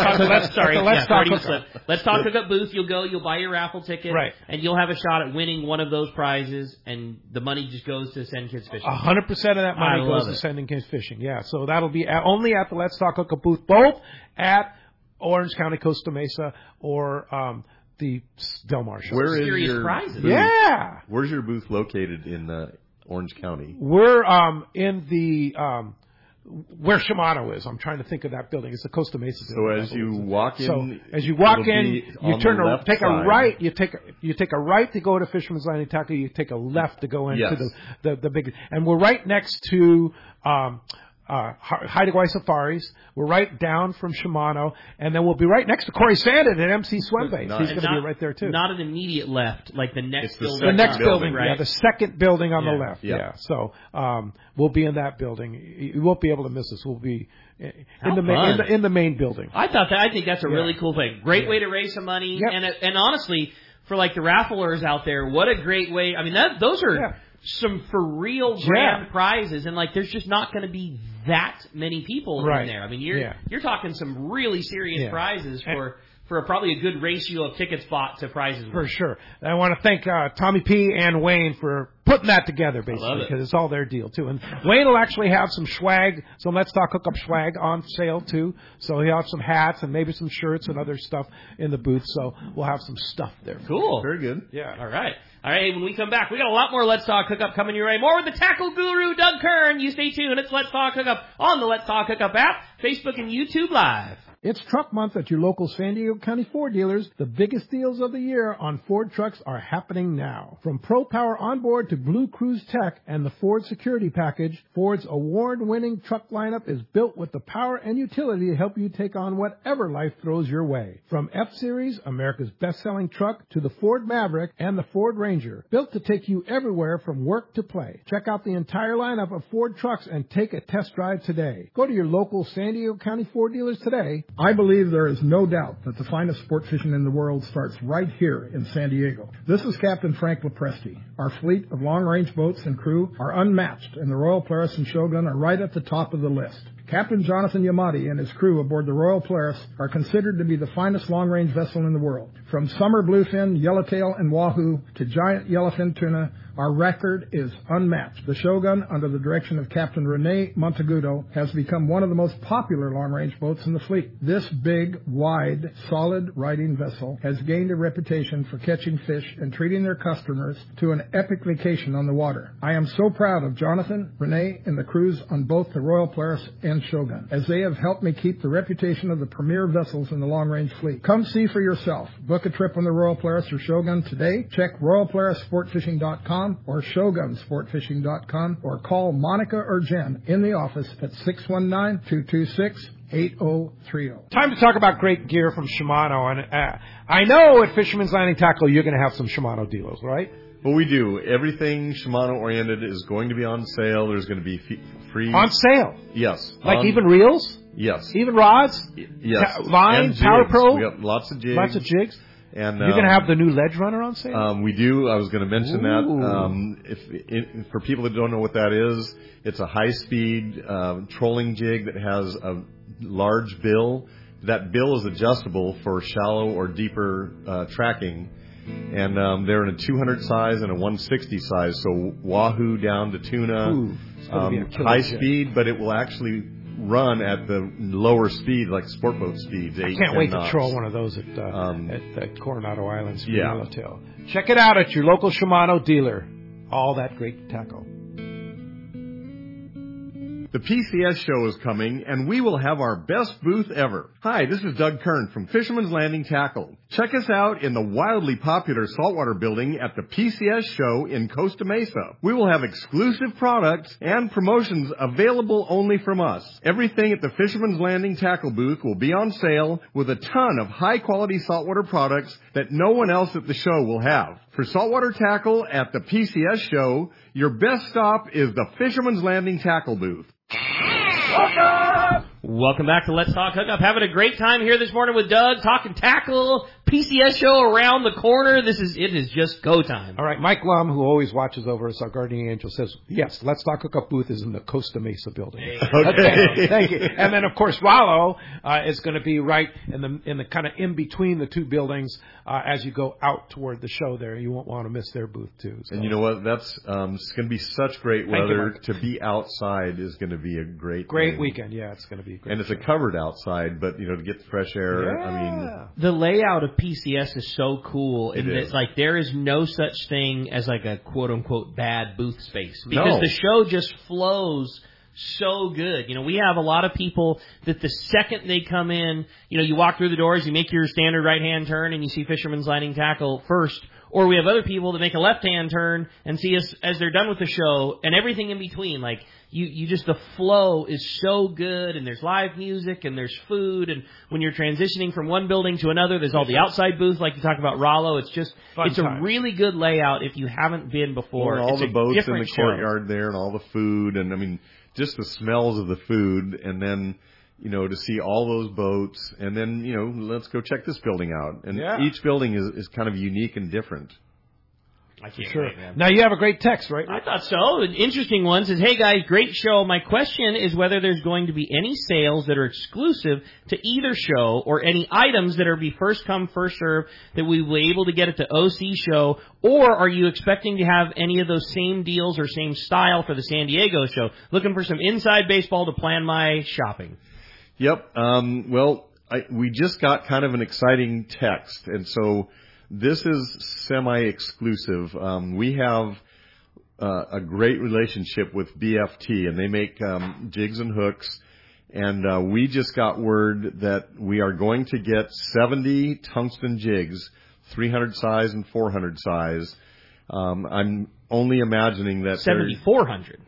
[SPEAKER 3] Talk Hookup booth. You'll go, you'll buy your raffle ticket,
[SPEAKER 2] right,
[SPEAKER 3] and you'll have a shot at winning one of those prizes, and the money just goes to send kids fishing.
[SPEAKER 2] 100% of that money goes to sending kids fishing. Yeah. So that'll be only at the Let's Talk Hookup booth, both at Orange County, Costa Mesa, or the Del Mar show.
[SPEAKER 4] Where is
[SPEAKER 3] serious
[SPEAKER 4] your
[SPEAKER 3] prizes?
[SPEAKER 4] Booth?
[SPEAKER 2] Yeah.
[SPEAKER 4] Where's your booth located in Orange County?
[SPEAKER 2] We're in the where Shimano is. I'm trying to think of that building. It's the Costa Mesa building.
[SPEAKER 4] So as you walk in,
[SPEAKER 2] you turn take a right. You take a right to go to Fisherman's Line and Tackle. You take a left to go into the big. And we're right next to Haida Gwaii Safaris. We're right down from Shimano, and then we'll be right next to Corey Sandin at MC Swembase. He's going to be right there too.
[SPEAKER 3] Not an immediate left, like the next building.
[SPEAKER 2] The next building,
[SPEAKER 3] right?
[SPEAKER 2] Yeah, the second building on the left. Yeah. So we'll be in that building. You won't be able to miss us. We'll be in the main building.
[SPEAKER 3] I think that's a really cool thing. Great way to raise some money, and honestly, for like the rafflers out there, what a great way. I mean, those are some for real grand prizes, and like there's just not going to be that many people in there. I mean, you're talking some really serious prizes for probably a good ratio of tickets bought to prizes.
[SPEAKER 2] For sure. I want to thank Tommy P. and Wayne for putting that together, basically, because it's all their deal, too. And Wayne will actually have some swag, some Let's Talk Hookup swag on sale, too. So he'll have some hats and maybe some shirts and other stuff in the booth. So we'll have some stuff there.
[SPEAKER 3] Cool.
[SPEAKER 4] Very good.
[SPEAKER 3] Yeah. All right. When we come back, we got a lot more Let's Talk Hookup coming your way. More with the tackle guru, Doug Kern. You stay tuned. It's Let's Talk Hookup on the Let's Talk Hookup app, Facebook and YouTube Live.
[SPEAKER 2] It's Truck Month at your local San Diego County Ford dealers. The biggest deals of the year on Ford trucks are happening now. From Pro Power Onboard to Blue Cruise Tech and the Ford Security Package, Ford's award-winning truck lineup is built with the power and utility to help you take on whatever life throws your way. From F-Series, America's best-selling truck, to the Ford Maverick and the Ford Ranger, built to take you everywhere from work to play. Check out the entire lineup of Ford trucks and take a test drive today. Go to your local San Diego County Ford dealers today.
[SPEAKER 6] I believe there is no doubt that the finest sport fishing in the world starts right here in San Diego. This is Captain Frank Lopresti. Our fleet of long-range boats and crew are unmatched, and the Royal Polaris and Shogun are right at the top of the list. Captain Jonathan Yamati and his crew aboard the Royal Polaris are considered to be the finest long-range vessel in the world. From summer bluefin, yellowtail, and wahoo to giant yellowfin tuna, our record is unmatched. The Shogun, under the direction of Captain Rene Monteagudo, has become one of the most popular long-range boats in the fleet. This big, wide, solid riding vessel has gained a reputation for catching fish and treating their customers to an epic vacation on the water. I am so proud of Jonathan, Rene, and the crews on both the Royal Polaris and Shogun, as they have helped me keep the reputation of the premier vessels in the long-range fleet. Come see for yourself. Book a trip on the Royal Polaris or Shogun today. Check RoyalPolarisSportFishing.com or ShogunSportFishing.com, or call Monica or Jen in the office at 619-226-8030.
[SPEAKER 2] Time to talk about great gear from Shimano. And I know at Fisherman's Line and Tackle you're going to have some Shimano deals, right?
[SPEAKER 4] Well, we do. Everything Shimano-oriented is going to be on sale. There's going to be free...
[SPEAKER 2] On sale?
[SPEAKER 4] Yes.
[SPEAKER 2] Like even reels?
[SPEAKER 4] Yes.
[SPEAKER 2] Even rods?
[SPEAKER 4] Yes.
[SPEAKER 2] Line, Power Pro?
[SPEAKER 4] We got lots of jigs.
[SPEAKER 2] Lots of jigs?
[SPEAKER 4] And
[SPEAKER 2] you're going to have the new Ledge Runner on sale?
[SPEAKER 4] We do. I was going to mention that. For people that don't know what that is, it's a high-speed trolling jig that has a large bill. That bill is adjustable for shallow or deeper tracking. And they're in a 200 size and a 160 size, so wahoo down to tuna, high speed, but it will actually run at the lower speed, like sport boat speeds.
[SPEAKER 2] I can't wait to troll one of those at Coronado Islands for Yellowtail. Check it out at your local Shimano dealer. all that great tackle.
[SPEAKER 4] The PCS show is coming, and we will have our best booth ever. Hi, this is Doug Kern from Fisherman's Landing Tackle. Check us out in the wildly popular saltwater building at the PCS show in Costa Mesa. We will have exclusive products and promotions available only from us. Everything at the Fisherman's Landing Tackle booth will be on sale with a ton of high-quality saltwater products that no one else at the show will have. For saltwater tackle at the PCS show, your best stop is the Fisherman's Landing Tackle booth.
[SPEAKER 3] Welcome back to Let's Talk Hookup. Having a great time here this morning with Doug, talking tackle, PCS show around the corner. It is just go time.
[SPEAKER 2] All right, Mike Lum, who always watches over us, our guardian angel, says, yes, Let's Talk Hookup booth is in the Costa Mesa building.
[SPEAKER 4] Okay.
[SPEAKER 2] Thank you. And then, of course, Rollo is going to be right in the kind of in between the two buildings as you go out toward the show there. You won't want to miss their booth, too. So.
[SPEAKER 4] And you know what? That's it's going to be such great weather. To be outside is going to be a great
[SPEAKER 2] weekend. Yeah, it's going to be great.
[SPEAKER 4] And it's a covered outside, but, to get the fresh air,
[SPEAKER 2] yeah.
[SPEAKER 3] The layout of PCS is so cool. And it's like there is no such thing as like a quote-unquote bad booth space. Because the show just flows so good. We have a lot of people that the second they come in, you walk through the doors, you make your standard right-hand turn, and you see Fisherman's Landing Tackle first. Or we have other people that make a left-hand turn and see us as they're done with the show, and everything in between. Like, you just, the flow is so good, and there's live music, and there's food, and when you're transitioning from one building to another, there's all the outside booths, like you talk about Rollo. It's just, it's a really good layout if you haven't been before.
[SPEAKER 4] And all the boats in the courtyard
[SPEAKER 3] show.
[SPEAKER 4] there, and all the food, and just the smells of the food, and then, to see all those boats, and then, let's go check this building out. And each building is kind of unique and different.
[SPEAKER 3] I can't
[SPEAKER 2] sure.
[SPEAKER 3] wait, man.
[SPEAKER 2] Now, you have a great text, right?
[SPEAKER 3] I thought so. An interesting one says, hey, guys, great show. My question is whether there's going to be any sales that are exclusive to either show or any items that are be first come, first serve that we will be able to get at the OC show, or are you expecting to have any of those same deals or same style for the San Diego show? Looking for some inside baseball to plan my shopping.
[SPEAKER 4] Yep. We just got kind of an exciting text, and so this is semi-exclusive. We have a great relationship with BFT, and they make jigs and hooks, and we just got word that we are going to get 70 tungsten jigs, 300 size and 400 size. I'm only imagining that
[SPEAKER 3] 7,400.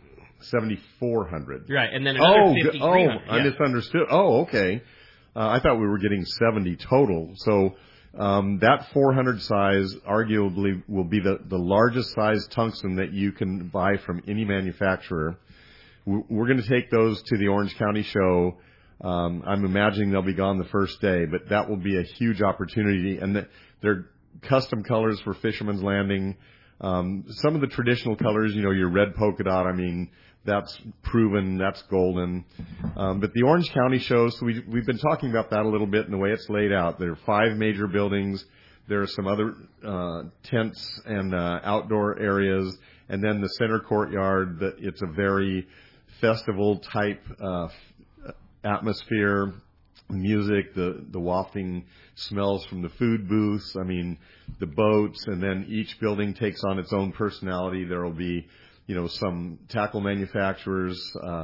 [SPEAKER 4] 7,400.
[SPEAKER 3] Right, and then another 5,300.
[SPEAKER 4] I misunderstood. Oh, okay. I thought we were getting 70 total. So that 400 size arguably will be the largest size tungsten that you can buy from any manufacturer. We're going to take those to the Orange County show. I'm imagining they'll be gone the first day, but that will be a huge opportunity. And they're custom colors for Fisherman's Landing. Some of the traditional colors, your red polka dot, that's proven, that's golden. But the Orange County show, so we've been talking about that a little bit in the way it's laid out. There are 5 major buildings. There are some other tents and outdoor areas. And then the center courtyard, it's a very festival-type atmosphere, music, the wafting smells from the food booths, the boats, and then each building takes on its own personality. There will be some tackle manufacturers,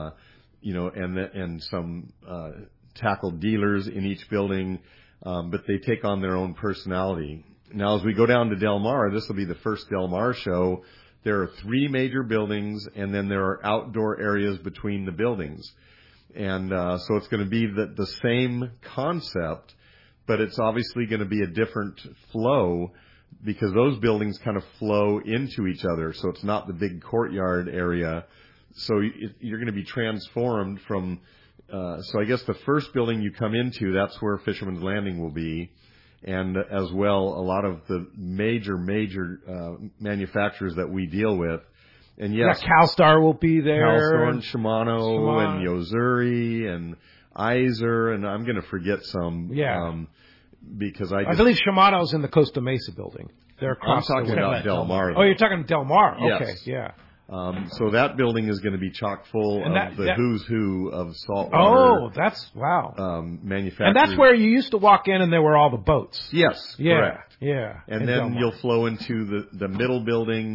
[SPEAKER 4] and some tackle dealers in each building, but they take on their own personality. Now, as we go down to Del Mar, this will be the first Del Mar show. There are 3 major buildings, and then there are outdoor areas between the buildings. And so it's going to be the same concept, but it's obviously going to be a different flow, because those buildings kind of flow into each other. So it's not the big courtyard area. So you're going to be transformed from, so I guess the first building you come into, that's where Fisherman's Landing will be. And as well, a lot of the major manufacturers that we deal with. And yes,
[SPEAKER 2] CalStar will be there.
[SPEAKER 4] CalStar and Shimano and Yozuri and Iser, and I'm going to forget some.
[SPEAKER 2] Yeah.
[SPEAKER 4] Because
[SPEAKER 2] I believe Shimano's in the Costa Mesa building. They're across
[SPEAKER 4] I'm talking about Del Mar.
[SPEAKER 2] Oh, you're talking Del Mar.
[SPEAKER 4] Yes.
[SPEAKER 2] Okay, yeah.
[SPEAKER 4] So that building is going to be chock full of the who's who of saltwater.
[SPEAKER 2] Oh, that's wow.
[SPEAKER 4] Manufacturers.
[SPEAKER 2] And that's where you used to walk in, and there were all the boats.
[SPEAKER 4] Yes,
[SPEAKER 2] yeah,
[SPEAKER 4] correct.
[SPEAKER 2] Yeah.
[SPEAKER 4] And then you'll flow into the middle building.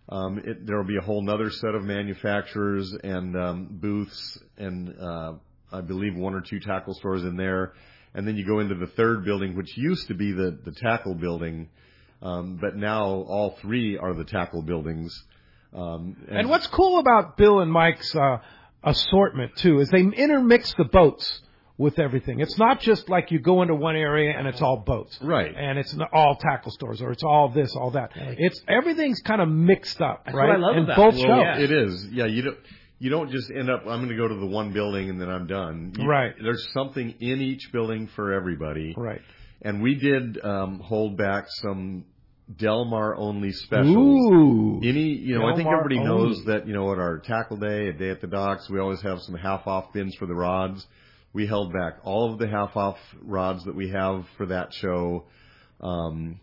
[SPEAKER 4] There will be a whole nother set of manufacturers and booths and I believe 1 or 2 tackle stores in there. And then you go into the third building, which used to be the tackle building, but now all 3 are the tackle buildings.
[SPEAKER 2] And what's cool about Bill and Mike's assortment, too, is they intermix the boats with everything. It's not just like you go into one area and it's all boats.
[SPEAKER 4] Right.
[SPEAKER 2] And it's all tackle stores or it's all this, all that. It's everything's kind of mixed up,
[SPEAKER 3] That's
[SPEAKER 2] right?
[SPEAKER 3] what I love
[SPEAKER 2] in
[SPEAKER 3] about
[SPEAKER 2] both
[SPEAKER 3] it.
[SPEAKER 2] shows.
[SPEAKER 3] Yeah.
[SPEAKER 4] It is. Yeah, you don't just end up, I'm going to go to the one building and then I'm done.
[SPEAKER 2] Right.
[SPEAKER 4] There's something in each building for everybody.
[SPEAKER 2] Right.
[SPEAKER 4] And we did hold back some Del Mar only specials.
[SPEAKER 2] Ooh.
[SPEAKER 4] I think
[SPEAKER 2] Del Mar
[SPEAKER 4] everybody
[SPEAKER 2] only.
[SPEAKER 4] knows that, at our tackle day, a day at the docks, we always have some half off bins for the rods. We held back all of the half off rods that we have for that show. I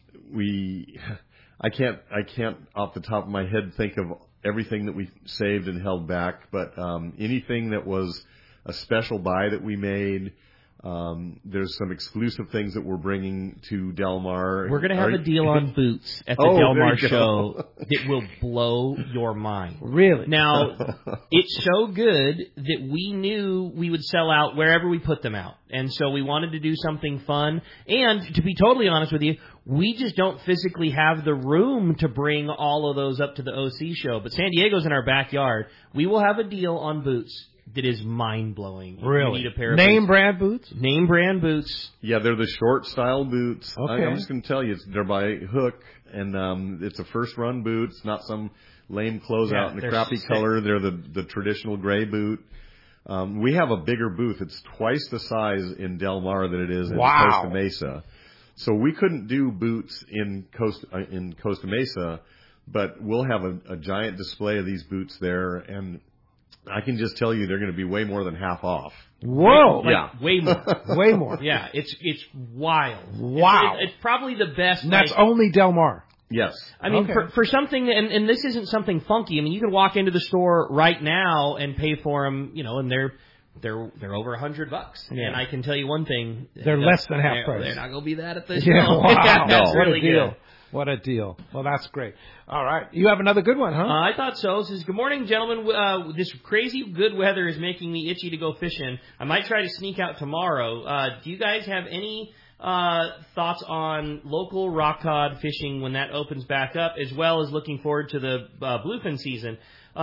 [SPEAKER 4] can't off the top of my head think of everything that we saved and held back, but anything that was a special buy that we made. There's some exclusive things that we're bringing to Del Mar.
[SPEAKER 3] We're going to have a deal on boots at the
[SPEAKER 4] Oh,
[SPEAKER 3] Del
[SPEAKER 4] there
[SPEAKER 3] Mar
[SPEAKER 4] you go.
[SPEAKER 3] show that will blow your mind.
[SPEAKER 2] Really?
[SPEAKER 3] Now, it's so good that we knew we would sell out wherever we put them out. And so we wanted to do something fun. And to be totally honest with you, we just don't physically have the room to bring all of those up to the OC show. But San Diego's in our backyard. We will have a deal on boots that is mind-blowing.
[SPEAKER 2] Really?
[SPEAKER 3] You need a pair of
[SPEAKER 2] Name
[SPEAKER 3] boots.
[SPEAKER 2] brand boots?
[SPEAKER 3] Name brand boots.
[SPEAKER 4] Yeah, they're the short style boots.
[SPEAKER 2] Okay.
[SPEAKER 4] I'm just going to tell you, they're by Hook, and it's a first run boot. It's not some lame closeout in a
[SPEAKER 3] they're
[SPEAKER 4] crappy
[SPEAKER 3] sick.
[SPEAKER 4] color. They're the traditional gray boot. We have a bigger booth. It's twice the size in Del Mar than it is in
[SPEAKER 2] Wow.
[SPEAKER 4] Costa Mesa. So we couldn't do boots in Costa Mesa, but we'll have a giant display of these boots there, and I can just tell you they're going to be way more than half off.
[SPEAKER 2] Whoa.
[SPEAKER 4] Yeah.
[SPEAKER 3] Way more.
[SPEAKER 2] Way more.
[SPEAKER 3] Yeah, it's wild.
[SPEAKER 2] Wow.
[SPEAKER 3] It's probably the best.
[SPEAKER 2] And that's
[SPEAKER 3] like,
[SPEAKER 2] only Del Mar.
[SPEAKER 4] Yes.
[SPEAKER 3] I mean,
[SPEAKER 2] Okay.
[SPEAKER 3] for something, and this isn't something funky. I mean, you can walk into the store right now and pay for them, and they're over $100.
[SPEAKER 2] Yeah.
[SPEAKER 3] And I can tell you one thing:
[SPEAKER 2] They're less than half price.
[SPEAKER 3] They're not going to be that at this
[SPEAKER 2] Yeah,
[SPEAKER 3] show.
[SPEAKER 2] wow.
[SPEAKER 3] That's
[SPEAKER 2] What
[SPEAKER 3] really
[SPEAKER 2] a deal.
[SPEAKER 3] good.
[SPEAKER 2] What a deal. Well, that's great. All right. You have another good one, huh?
[SPEAKER 3] I thought so. It says, good morning, gentlemen. This crazy good weather is making me itchy to go fishing. I might try to sneak out tomorrow. Do you guys have any thoughts on local rock cod fishing when that opens back up, as well as looking forward to the bluefin season?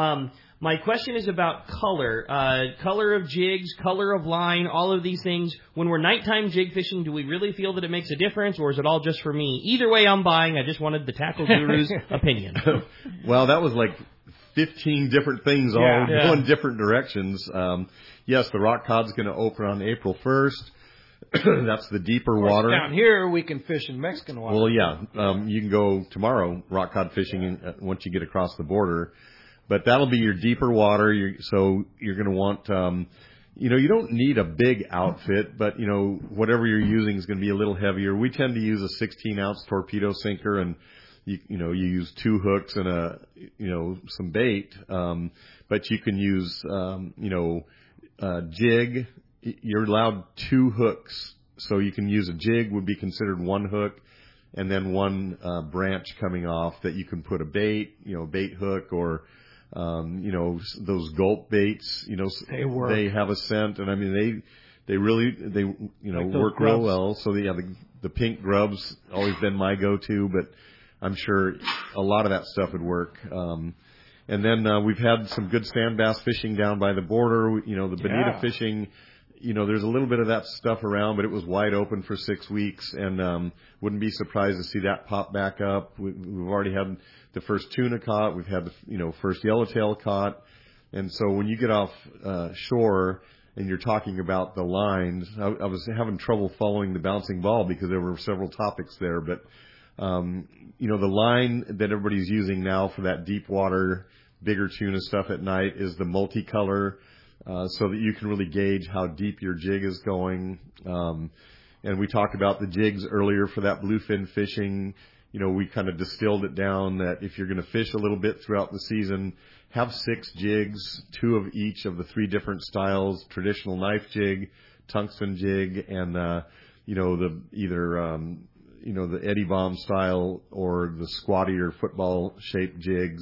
[SPEAKER 3] My question is about color. Color of jigs, color of line, all of these things. When we're nighttime jig fishing, do we really feel that it makes a difference, or is it all just for me? Either way, I'm buying. I just wanted the Tackle Guru's opinion.
[SPEAKER 4] Well, that was like 15 different things all
[SPEAKER 2] Yeah.
[SPEAKER 4] going different directions. Yes, the rock cod's going to open on April 1st. That's the deeper water.
[SPEAKER 2] Down here, we can fish in Mexican water.
[SPEAKER 4] Well, yeah, you can go tomorrow rock cod fishing once you get across the border. But that'll be your deeper water. So you're going to want, you don't need a big outfit, but, whatever you're using is going to be a little heavier. We tend to use a 16-ounce torpedo sinker, and, you use 2 hooks and some bait. But you can use, jig. You're allowed 2 hooks. So you can use a jig would be considered 1 hook, and then 1 branch coming off that you can put a bait, bait hook, or those gulp baits,
[SPEAKER 2] They work.
[SPEAKER 4] they have a scent, and I mean, they really,
[SPEAKER 2] Like those
[SPEAKER 4] work real
[SPEAKER 2] grubs.
[SPEAKER 4] well. So the pink grubs always been my go-to, but I'm sure a lot of that stuff would work. And then, we've had some good sand bass fishing down by the border, the bonita
[SPEAKER 2] Yeah.
[SPEAKER 4] fishing. There's a little bit of that stuff around, but it was wide open for 6 weeks, and wouldn't be surprised to see that pop back up. We've already had the first tuna caught. We've had the first yellowtail caught. And so when you get off shore and you're talking about the lines, I was having trouble following the bouncing ball because there were several topics there. But, the line that everybody's using now for that deep water, bigger tuna stuff at night is the multicolor. So that you can really gauge how deep your jig is going. And we talked about the jigs earlier for that bluefin fishing. We kind of distilled it down that if you're going to fish a little bit throughout the season, have 6 jigs, 2 of each of the 3 different styles: traditional knife jig, tungsten jig, and the either the Eddie Baum style or the squattier football shaped jigs,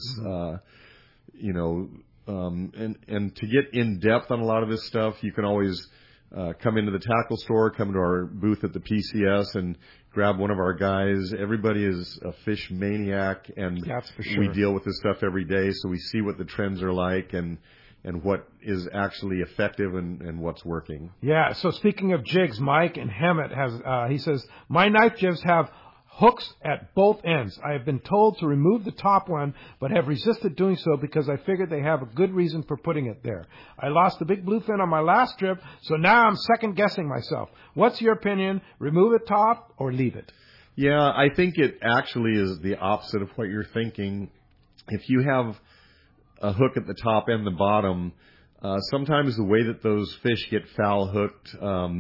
[SPEAKER 4] and to get in depth on a lot of this stuff, you can always come into the tackle store, come to our booth at the PCS and grab one of our guys. Everybody is a fish maniac, and
[SPEAKER 2] that's for sure.
[SPEAKER 4] We deal with this stuff every day, so we see what the trends are like and what is actually effective and what's working.
[SPEAKER 2] Yeah, so speaking of jigs, Mike in Hemet he says, my knife jigs have hooks at both ends. I have been told to remove the top one, but have resisted doing so because I figured they have a good reason for putting it there. I lost the big bluefin on my last trip, so now I'm second-guessing myself. What's your opinion? Remove the top or leave it?
[SPEAKER 4] Yeah, I think it actually is the opposite of what you're thinking. If you have a hook at the top and the bottom, sometimes the way that those fish get foul hooked,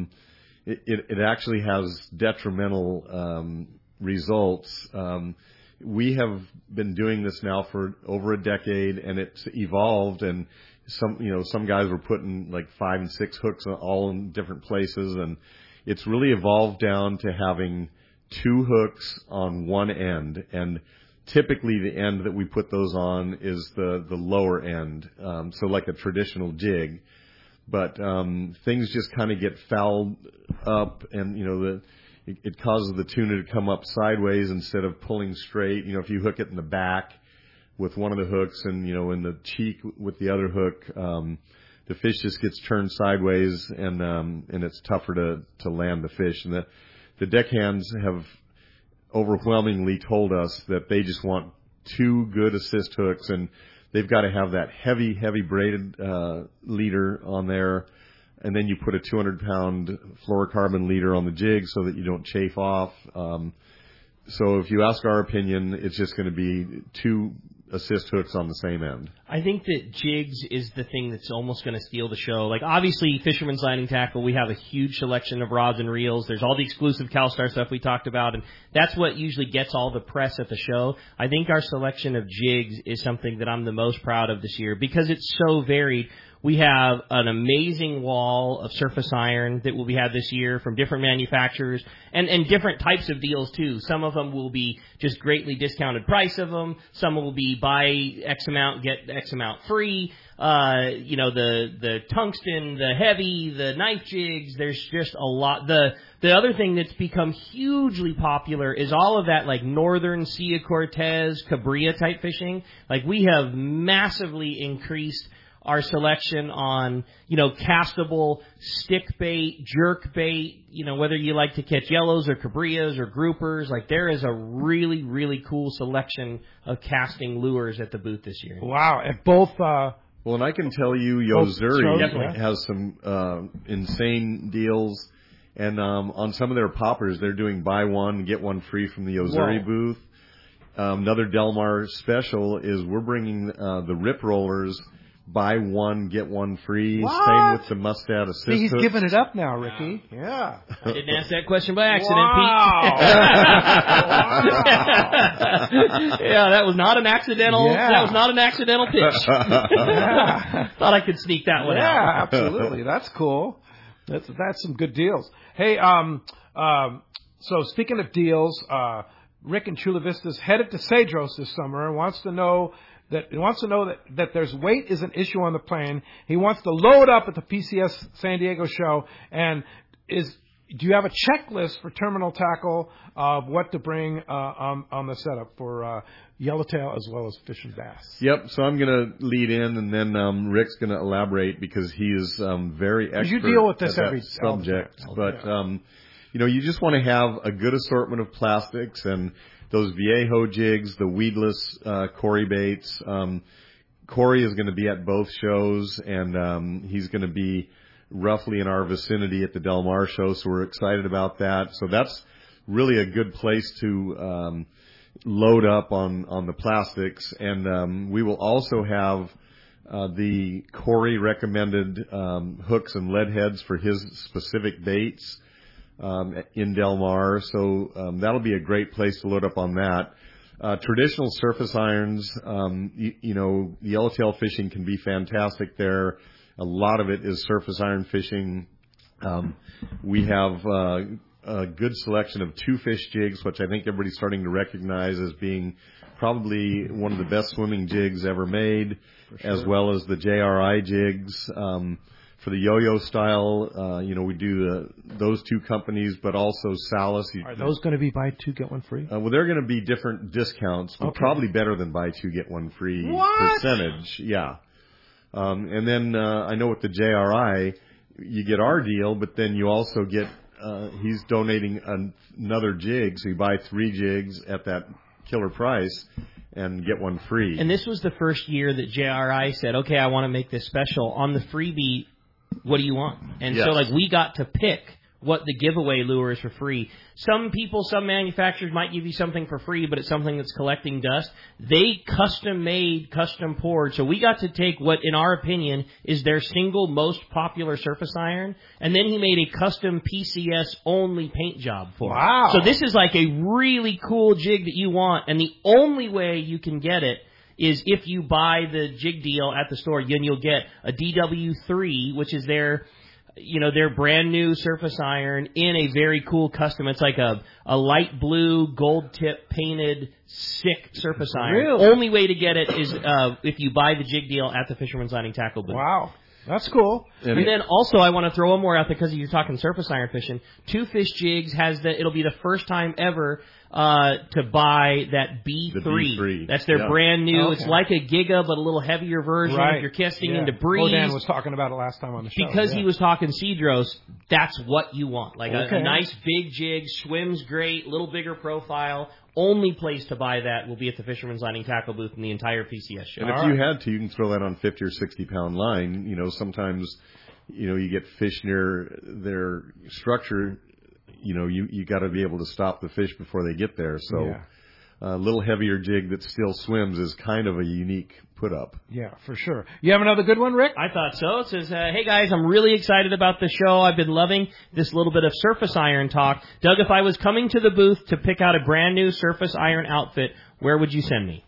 [SPEAKER 4] it actually has detrimental results. We have been doing this now for over a decade, and it's evolved. And some guys were putting like 5 and 6 hooks all in different places, and it's really evolved down to having 2 hooks on one end. And typically the end that we put those on is the lower end, so like a traditional jig. But things just kind of get fouled up, and it causes the tuna to come up sideways instead of pulling straight. If you hook it in the back with one of the hooks and in the cheek with the other hook, the fish just gets turned sideways, and it's tougher to land the fish. And the deckhands have overwhelmingly told us that they just want 2 good assist hooks, and they've got to have that heavy braided leader on there, and then you put a 200-pound fluorocarbon leader on the jig so that you don't chafe off. So if you ask our opinion, it's just going to be 2 assist hooks on the same end.
[SPEAKER 3] I think that jigs is the thing that's almost going to steal the show. Like, obviously, Fisherman's Landing Tackle, we have a huge selection of rods and reels. There's all the exclusive CalStar stuff we talked about, and that's what usually gets all the press at the show. I think our selection of jigs is something that I'm the most proud of this year because it's so varied. We have an amazing wall of surface iron that will be had this year from different manufacturers and different types of deals too. Some of them will be just greatly discounted price of them. Some will be buy X amount, get X amount free. The tungsten, the heavy, the knife jigs. There's just a lot. The other thing that's become hugely popular is all of that like northern Sea of Cortez, Cabria type fishing. Like, we have massively increased our selection on, castable stick bait, jerk bait, whether you like to catch yellows or cabrias or groupers. Like, there is a really, really cool selection of casting lures at the booth this year.
[SPEAKER 2] Wow. At both,
[SPEAKER 4] well, and I can tell you, Yo-Zuri has some insane deals. And on some of their poppers, they're doing buy one, get one free from the Yo-Zuri booth. Another Del Mar special is we're bringing the Rip Rollers, buy one, get one free.
[SPEAKER 2] What?
[SPEAKER 4] Same with the Mustad Assist.
[SPEAKER 2] See, he's giving it up now, Ricky. Yeah.
[SPEAKER 3] I didn't ask that question by accident,
[SPEAKER 2] wow.
[SPEAKER 3] Pete. Yeah, that was not an accidental.
[SPEAKER 2] Yeah.
[SPEAKER 3] That was not an accidental pitch.
[SPEAKER 2] Yeah.
[SPEAKER 3] Thought I could sneak that one out.
[SPEAKER 2] Yeah, absolutely. That's cool. That's some good deals. Hey, so speaking of deals, Rick in Chula Vista's headed to Cedros this summer and wants to know that there's weight is an issue on the plane. He wants to load up at the PCS San Diego show. And do you have a checklist for terminal tackle of what to bring on the setup for yellowtail as well as fish and bass?
[SPEAKER 4] Yep. So I'm going to lead in, and then Rick's going to elaborate because he is very expert.
[SPEAKER 2] You deal with this
[SPEAKER 4] at
[SPEAKER 2] every
[SPEAKER 4] that subject.
[SPEAKER 2] But
[SPEAKER 4] you just want to have a good assortment of plastics and those Viejo jigs, the weedless Corey baits. Corey is going to be at both shows, and he's going to be roughly in our vicinity at the Del Mar show, so we're excited about that. So that's really a good place to load up on the plastics. And we will also have the Corey recommended hooks and lead heads for his specific baits in Del Mar, so that'll be a great place to load up on that. Traditional surface irons, the yellowtail fishing can be fantastic there. A lot of it is surface iron fishing. We have a good selection of two fish jigs, which I think everybody's starting to recognize as being probably one of the best swimming jigs ever made, as well as the JRI jigs. For the yo-yo style, we do those two companies, but also Salas.
[SPEAKER 2] Are those going to be buy two, get one free?
[SPEAKER 4] Well, they're going to be different discounts, but probably better than buy two, get one free percentage. Yeah. And then I know with the JRI, you get our deal, but then you also get, he's donating another jig, so you buy 3 jigs at that killer price and get one free.
[SPEAKER 3] And this was the first year that JRI said, okay, I want to make this special. On the freebie, what do you want? And so, we got to pick what the giveaway lure is for free. Some manufacturers might give you something for free, but it's something that's collecting dust. They custom-made, custom-poured. So we got to take what, in our opinion, is their single most popular surface iron, and then he made a custom PCS-only paint job for it.
[SPEAKER 2] Wow.
[SPEAKER 3] So this is like a really cool jig that you want, and the only way you can get it is if you buy the jig deal at the store. Then you'll get a DW3, which is their brand new surface iron in a very cool custom. It's like a light blue gold tip painted sick surface iron.
[SPEAKER 2] Really?
[SPEAKER 3] Only way to get it is if you buy the jig deal at the Fisherman's Landing Tackle booth.
[SPEAKER 2] Wow. That's cool.
[SPEAKER 3] And then also I want to throw one more out there because you're talking surface iron fishing. Two Fish Jigs it'll be the first time ever to buy that B3.
[SPEAKER 4] The B3.
[SPEAKER 3] That's their brand new.
[SPEAKER 2] Okay.
[SPEAKER 3] It's like a Giga, but a little heavier version.
[SPEAKER 2] Right.
[SPEAKER 3] If you're casting into breeze.
[SPEAKER 2] Dan was talking about it last time on the show.
[SPEAKER 3] Because he was talking Cedros, that's what you want. Like a nice big jig, swims great, little bigger profile. Only place to buy that will be at the Fisherman's Landing Tackle booth in the entire PCS show.
[SPEAKER 4] And if you had to, you can throw that on 50 or 60 pound line. Sometimes, you get fish near their structure. You got to be able to stop the fish before they get there. So a little heavier jig that still swims is kind of a unique put up.
[SPEAKER 2] Yeah, for sure. You have another good one, Rick?
[SPEAKER 3] I thought so. It says, hey guys, I'm really excited about the show. I've been loving this little bit of surface iron talk. Doug, if I was coming to the booth to pick out a brand new surface iron outfit, where would you send me?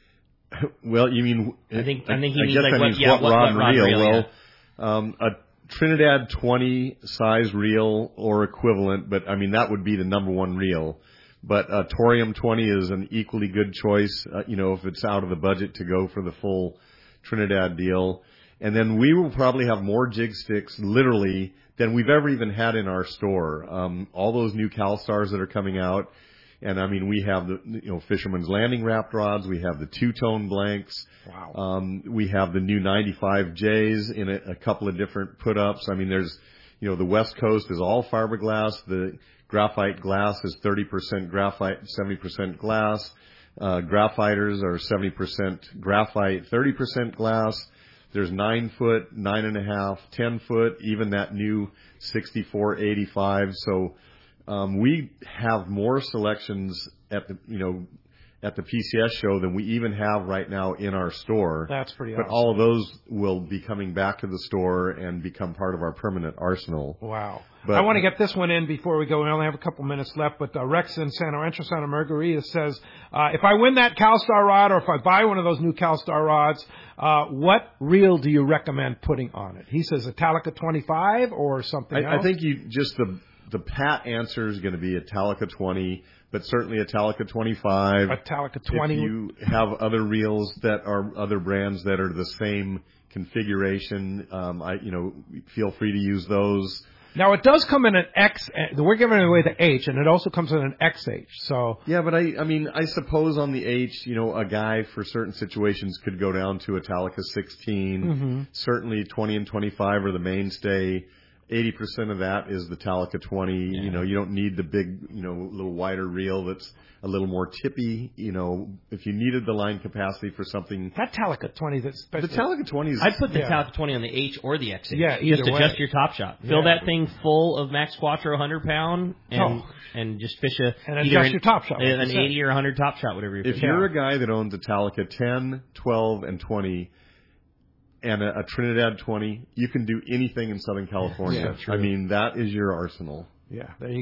[SPEAKER 4] Well, you mean,
[SPEAKER 3] I think he
[SPEAKER 4] I
[SPEAKER 3] means
[SPEAKER 4] guess
[SPEAKER 3] like
[SPEAKER 4] that
[SPEAKER 3] what,
[SPEAKER 4] means
[SPEAKER 3] yeah,
[SPEAKER 4] what rod and reel.
[SPEAKER 3] Yeah.
[SPEAKER 4] Well, a Trinidad 20 size reel or equivalent, but I mean, that would be the number one reel. But Torium 20 is an equally good choice, if it's out of the budget to go for the full Trinidad deal. And then we will probably have more jig sticks, literally, than we've ever even had in our store. All those new CalStars that are coming out. And I mean, we have the, Fisherman's Landing wrapped rods. We have the two-tone blanks.
[SPEAKER 2] Wow.
[SPEAKER 4] We have the new 95Js in a couple of different put-ups. I mean, there's, the West Coast is all fiberglass. The graphite glass is 30% graphite, 70% glass. Graphiters are 70% graphite, 30% glass. There's 9 foot, 9.5, 10 foot, even that new 6485. So, we have more selections at the PCS show than we even have right now in our store.
[SPEAKER 2] That's pretty
[SPEAKER 4] awesome. But all of those will be coming back to the store and become part of our permanent arsenal.
[SPEAKER 2] Wow.
[SPEAKER 4] But
[SPEAKER 2] I want to get this one in before we go. We only have a couple minutes left, but Rex in Santa Margarita says, if I win that CalStar rod or if I buy one of those new CalStar rods, what reel do you recommend putting on it? He says Italica 25 or something else?
[SPEAKER 4] I think the pat answer is going to be Italica 20, but certainly Italica 25.
[SPEAKER 2] Italica 20.
[SPEAKER 4] If you have other reels that are other brands that are the same configuration, feel free to use those.
[SPEAKER 2] Now, it does come in an X. We're giving away the H, and it also comes in an XH. So
[SPEAKER 4] yeah, but I suppose on the H, a guy for certain situations could go down to Italica 16.
[SPEAKER 2] Mm-hmm.
[SPEAKER 4] Certainly 20 and 25 are the mainstay. 80% of that is the Italica 20.
[SPEAKER 2] Yeah.
[SPEAKER 4] You don't need the big, little wider reel that's a little more tippy. If you needed the line capacity for something.
[SPEAKER 2] That Italica 20, that's
[SPEAKER 4] the Italica 20 is.
[SPEAKER 3] I'd put the Italica 20 on the H or the XH.
[SPEAKER 2] Yeah, either
[SPEAKER 3] just
[SPEAKER 2] way.
[SPEAKER 3] adjust your top shot. Fill that thing full of Max Quattro 100 pound and just fish
[SPEAKER 2] and adjust your top shot.
[SPEAKER 3] An 80 or 100 top shot, whatever you're fishing.
[SPEAKER 4] If you're a guy that owns Italica 10, 12, and 20, and a Trinidad 20, you can do anything in Southern California.
[SPEAKER 2] Yeah, true.
[SPEAKER 4] I mean, that is your arsenal.
[SPEAKER 2] Yeah, there you go.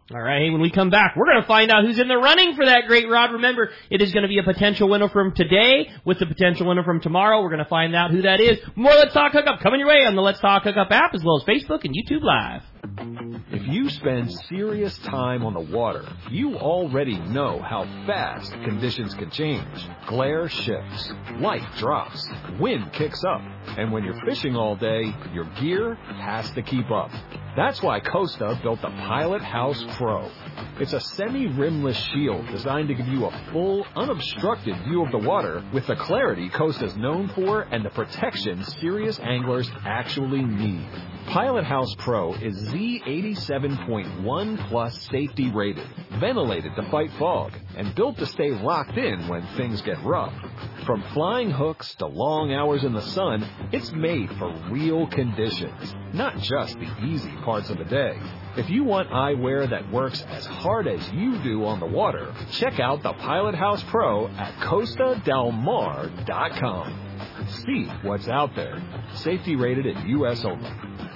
[SPEAKER 3] All right, when we come back, we're going to find out who's in the running for that great rod. Remember, it is going to be a potential winner from today with the potential winner from tomorrow. We're going to find out who that is. More Let's Talk Hookup coming your way on the Let's Talk Hookup app as well as Facebook and YouTube Live.
[SPEAKER 7] If you spend serious time on the water, you already know how fast conditions can change. Glare shifts, light drops, wind kicks up, and when you're fishing all day, your gear has to keep up. That's why Costa built the Pilot House Pro. It's a semi-rimless shield designed to give you a full, unobstructed view of the water with the clarity Costa's known for and the protection serious anglers actually need. Pilot House Pro is Z87.1 Plus safety rated, ventilated to fight fog, and built to stay locked in when things get rough. From flying hooks to long hours in the sun, it's made for real conditions, not just the easy parts of the day. If you want eyewear that works as hard as you do on the water, check out the Pilot House Pro at CostaDelMar.com. See what's out there. Safety rated in U.S. only.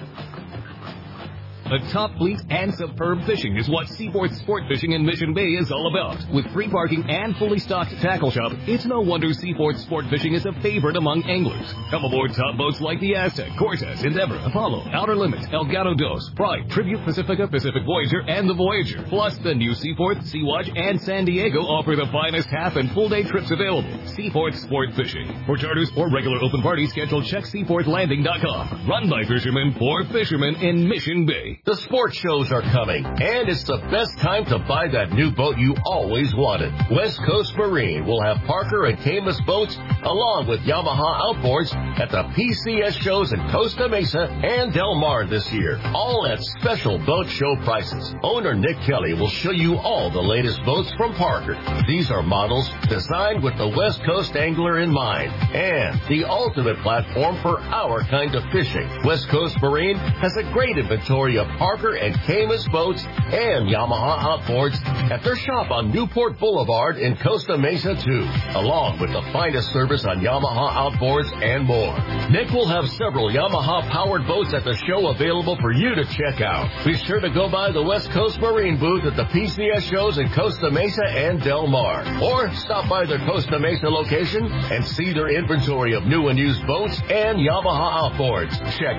[SPEAKER 8] The top fleet and superb fishing is what Seaporth Sport Fishing in Mission Bay is all about. With free parking and fully stocked tackle shop, it's no wonder Seaporth Sport Fishing is a favorite among anglers. Come aboard top boats like the Aztec, Cortez, Endeavor, Apollo, Outer Limits, El Gato Dos, Pride, Tribute Pacifica, Pacific Voyager, and the Voyager. Plus, the new Seaporth, Sea-Watch, and San Diego offer the finest half and full day trips available. Seaporth Sport Fishing. For charters or regular open parties scheduled, check SeaporthLanding.com. Run by fishermen for fishermen in Mission Bay.
[SPEAKER 1] The sports shows are coming, and it's the best time to buy that new boat you always wanted. West Coast Marine will have Parker and Camus boats along with Yamaha outboards at the PCS shows in Costa Mesa and Del Mar this year, all at special boat show prices. Owner Nick Kelly will show you all the latest boats from Parker. These are models designed with the West Coast angler in mind and the ultimate platform for our kind of fishing. West Coast Marine has a great inventory of Parker and Camus boats and Yamaha outboards at their shop on Newport Boulevard in Costa Mesa too, along with the finest service on Yamaha outboards and more. Nick will have several Yamaha powered boats at the show available for you to check out. Be sure to go by the West Coast Marine booth at the PCS shows in Costa Mesa and Del Mar, or stop by their Costa Mesa location and see their inventory of new and used boats and Yamaha outboards. Check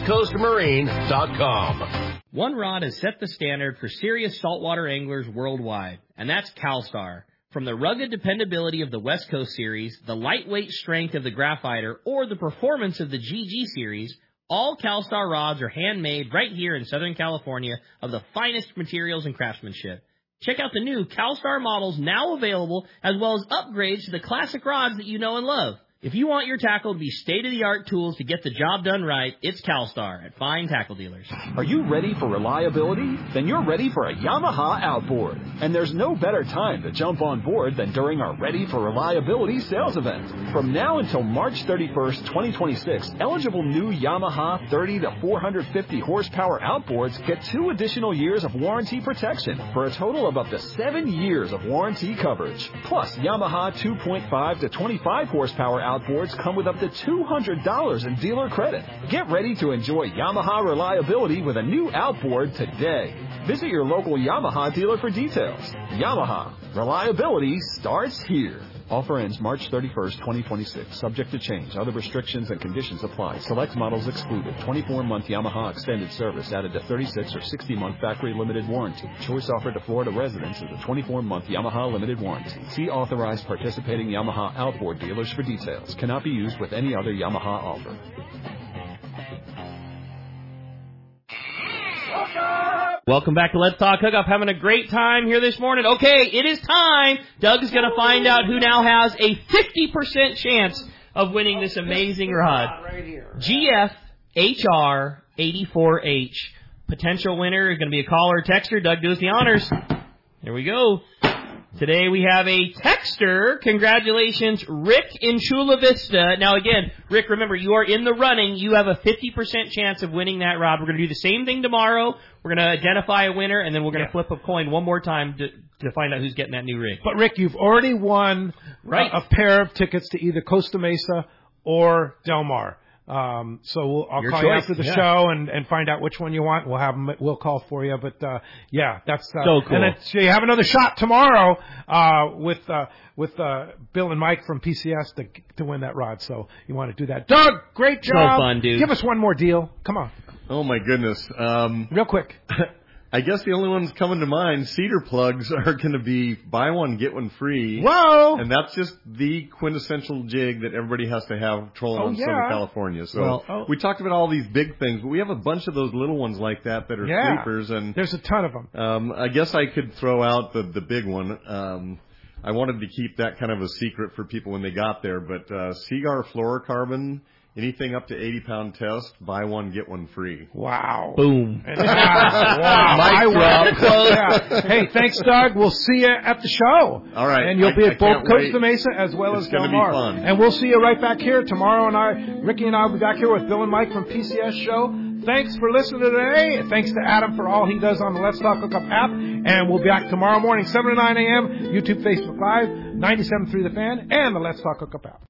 [SPEAKER 1] westcoastmarine.com.
[SPEAKER 3] One rod has set the standard for serious saltwater anglers worldwide, and that's CalStar. From the rugged dependability of the West Coast Series, the lightweight strength of the Graphiter, or the performance of the GG Series, all CalStar rods are handmade right here in Southern California of the finest materials and craftsmanship. Check out the new CalStar models now available, as well as upgrades to the classic rods that you know and love. If you want your tackle to be state-of-the-art tools to get the job done right, it's CalStar at fine tackle dealers.
[SPEAKER 7] Are you ready for reliability? Then you're ready for a Yamaha outboard. And there's no better time to jump on board than during our Ready for Reliability sales event. From now until March 31st, 2026, eligible new Yamaha 30 to 450 horsepower outboards get 2 additional years of warranty protection for a total of up to 7 years of warranty coverage. Plus, Yamaha 2.5 to 25 horsepower outboards come with up to $200 in dealer credit. Get ready to enjoy Yamaha reliability with a new outboard today. Visit your local Yamaha dealer for details. Yamaha, reliability starts here. Offer ends March 31st, 2026. Subject to change. Other restrictions and conditions apply. Select models excluded. 24-month Yamaha extended service added to 36 or 60-month factory limited warranty. Choice offered to Florida residents is a 24-month Yamaha limited warranty. See authorized participating Yamaha outboard dealers for details. Cannot be used with any other Yamaha offer.
[SPEAKER 3] Welcome back to Let's Talk Hookup. Having a great time here this morning. Okay, it is time. Doug is going to find out who now has a 50% chance of winning this amazing rod. GFHR84H. Potential winner is going to be a caller or texter. Doug, do us the honors. There we go. Today we have a texter. Congratulations, Rick in Chula Vista. Now again, Rick, remember, you are in the running. You have a 50% chance of winning that rod. We're going to do the same thing tomorrow. We're going to identify a winner, and then we're going to flip a coin one more time to find out who's getting that new rig.
[SPEAKER 2] But Rick, you've already won a pair of tickets to either Costa Mesa or Del Mar. So I'll
[SPEAKER 3] Your
[SPEAKER 2] call you
[SPEAKER 3] choice,
[SPEAKER 2] after the
[SPEAKER 3] yeah.
[SPEAKER 2] show and find out which one you want. We'll call for you. But yeah, that's
[SPEAKER 3] so cool.
[SPEAKER 2] And then, so you have another shot tomorrow with Bill and Mike from PCS to win that rod. So you want to do that. Doug, great job.
[SPEAKER 3] So fun, dude.
[SPEAKER 2] Give us one more deal. Come on,
[SPEAKER 4] Oh my goodness.
[SPEAKER 2] real quick.
[SPEAKER 4] I guess the only ones coming to mind, cedar plugs, are going to be buy one, get one free.
[SPEAKER 2] Whoa!
[SPEAKER 4] And that's just the quintessential jig that everybody has to have trolling on
[SPEAKER 2] yeah.
[SPEAKER 4] Southern California. So we talked about all these big things, but we have a bunch of those little ones like that are sleepers. And
[SPEAKER 2] there's a ton of them.
[SPEAKER 4] I guess I could throw out the big one. I wanted to keep that kind of a secret for people when they got there, but Seagar fluorocarbon, anything up to 80-pound test, buy one, get one free.
[SPEAKER 2] Wow.
[SPEAKER 3] Boom.
[SPEAKER 2] Wow.
[SPEAKER 4] Mic drop.
[SPEAKER 2] Yeah. Hey, thanks, Doug. We'll see you at the show.
[SPEAKER 4] All right.
[SPEAKER 2] And you'll be at both
[SPEAKER 4] can't
[SPEAKER 2] Costa
[SPEAKER 4] wait.
[SPEAKER 2] Mesa as well
[SPEAKER 4] It's
[SPEAKER 2] as
[SPEAKER 4] gonna
[SPEAKER 2] Del
[SPEAKER 4] be
[SPEAKER 2] Mar.
[SPEAKER 4] fun.
[SPEAKER 2] And we'll see you right back here tomorrow. And Ricky and I will be back here with Bill and Mike from PCS Show. Thanks for listening today. Thanks to Adam for all he does on the Let's Talk Hookup app. And we'll be back tomorrow morning, 7 to 9 a.m., YouTube, Facebook Live, 97.3 The Fan, and the Let's Talk Hookup app.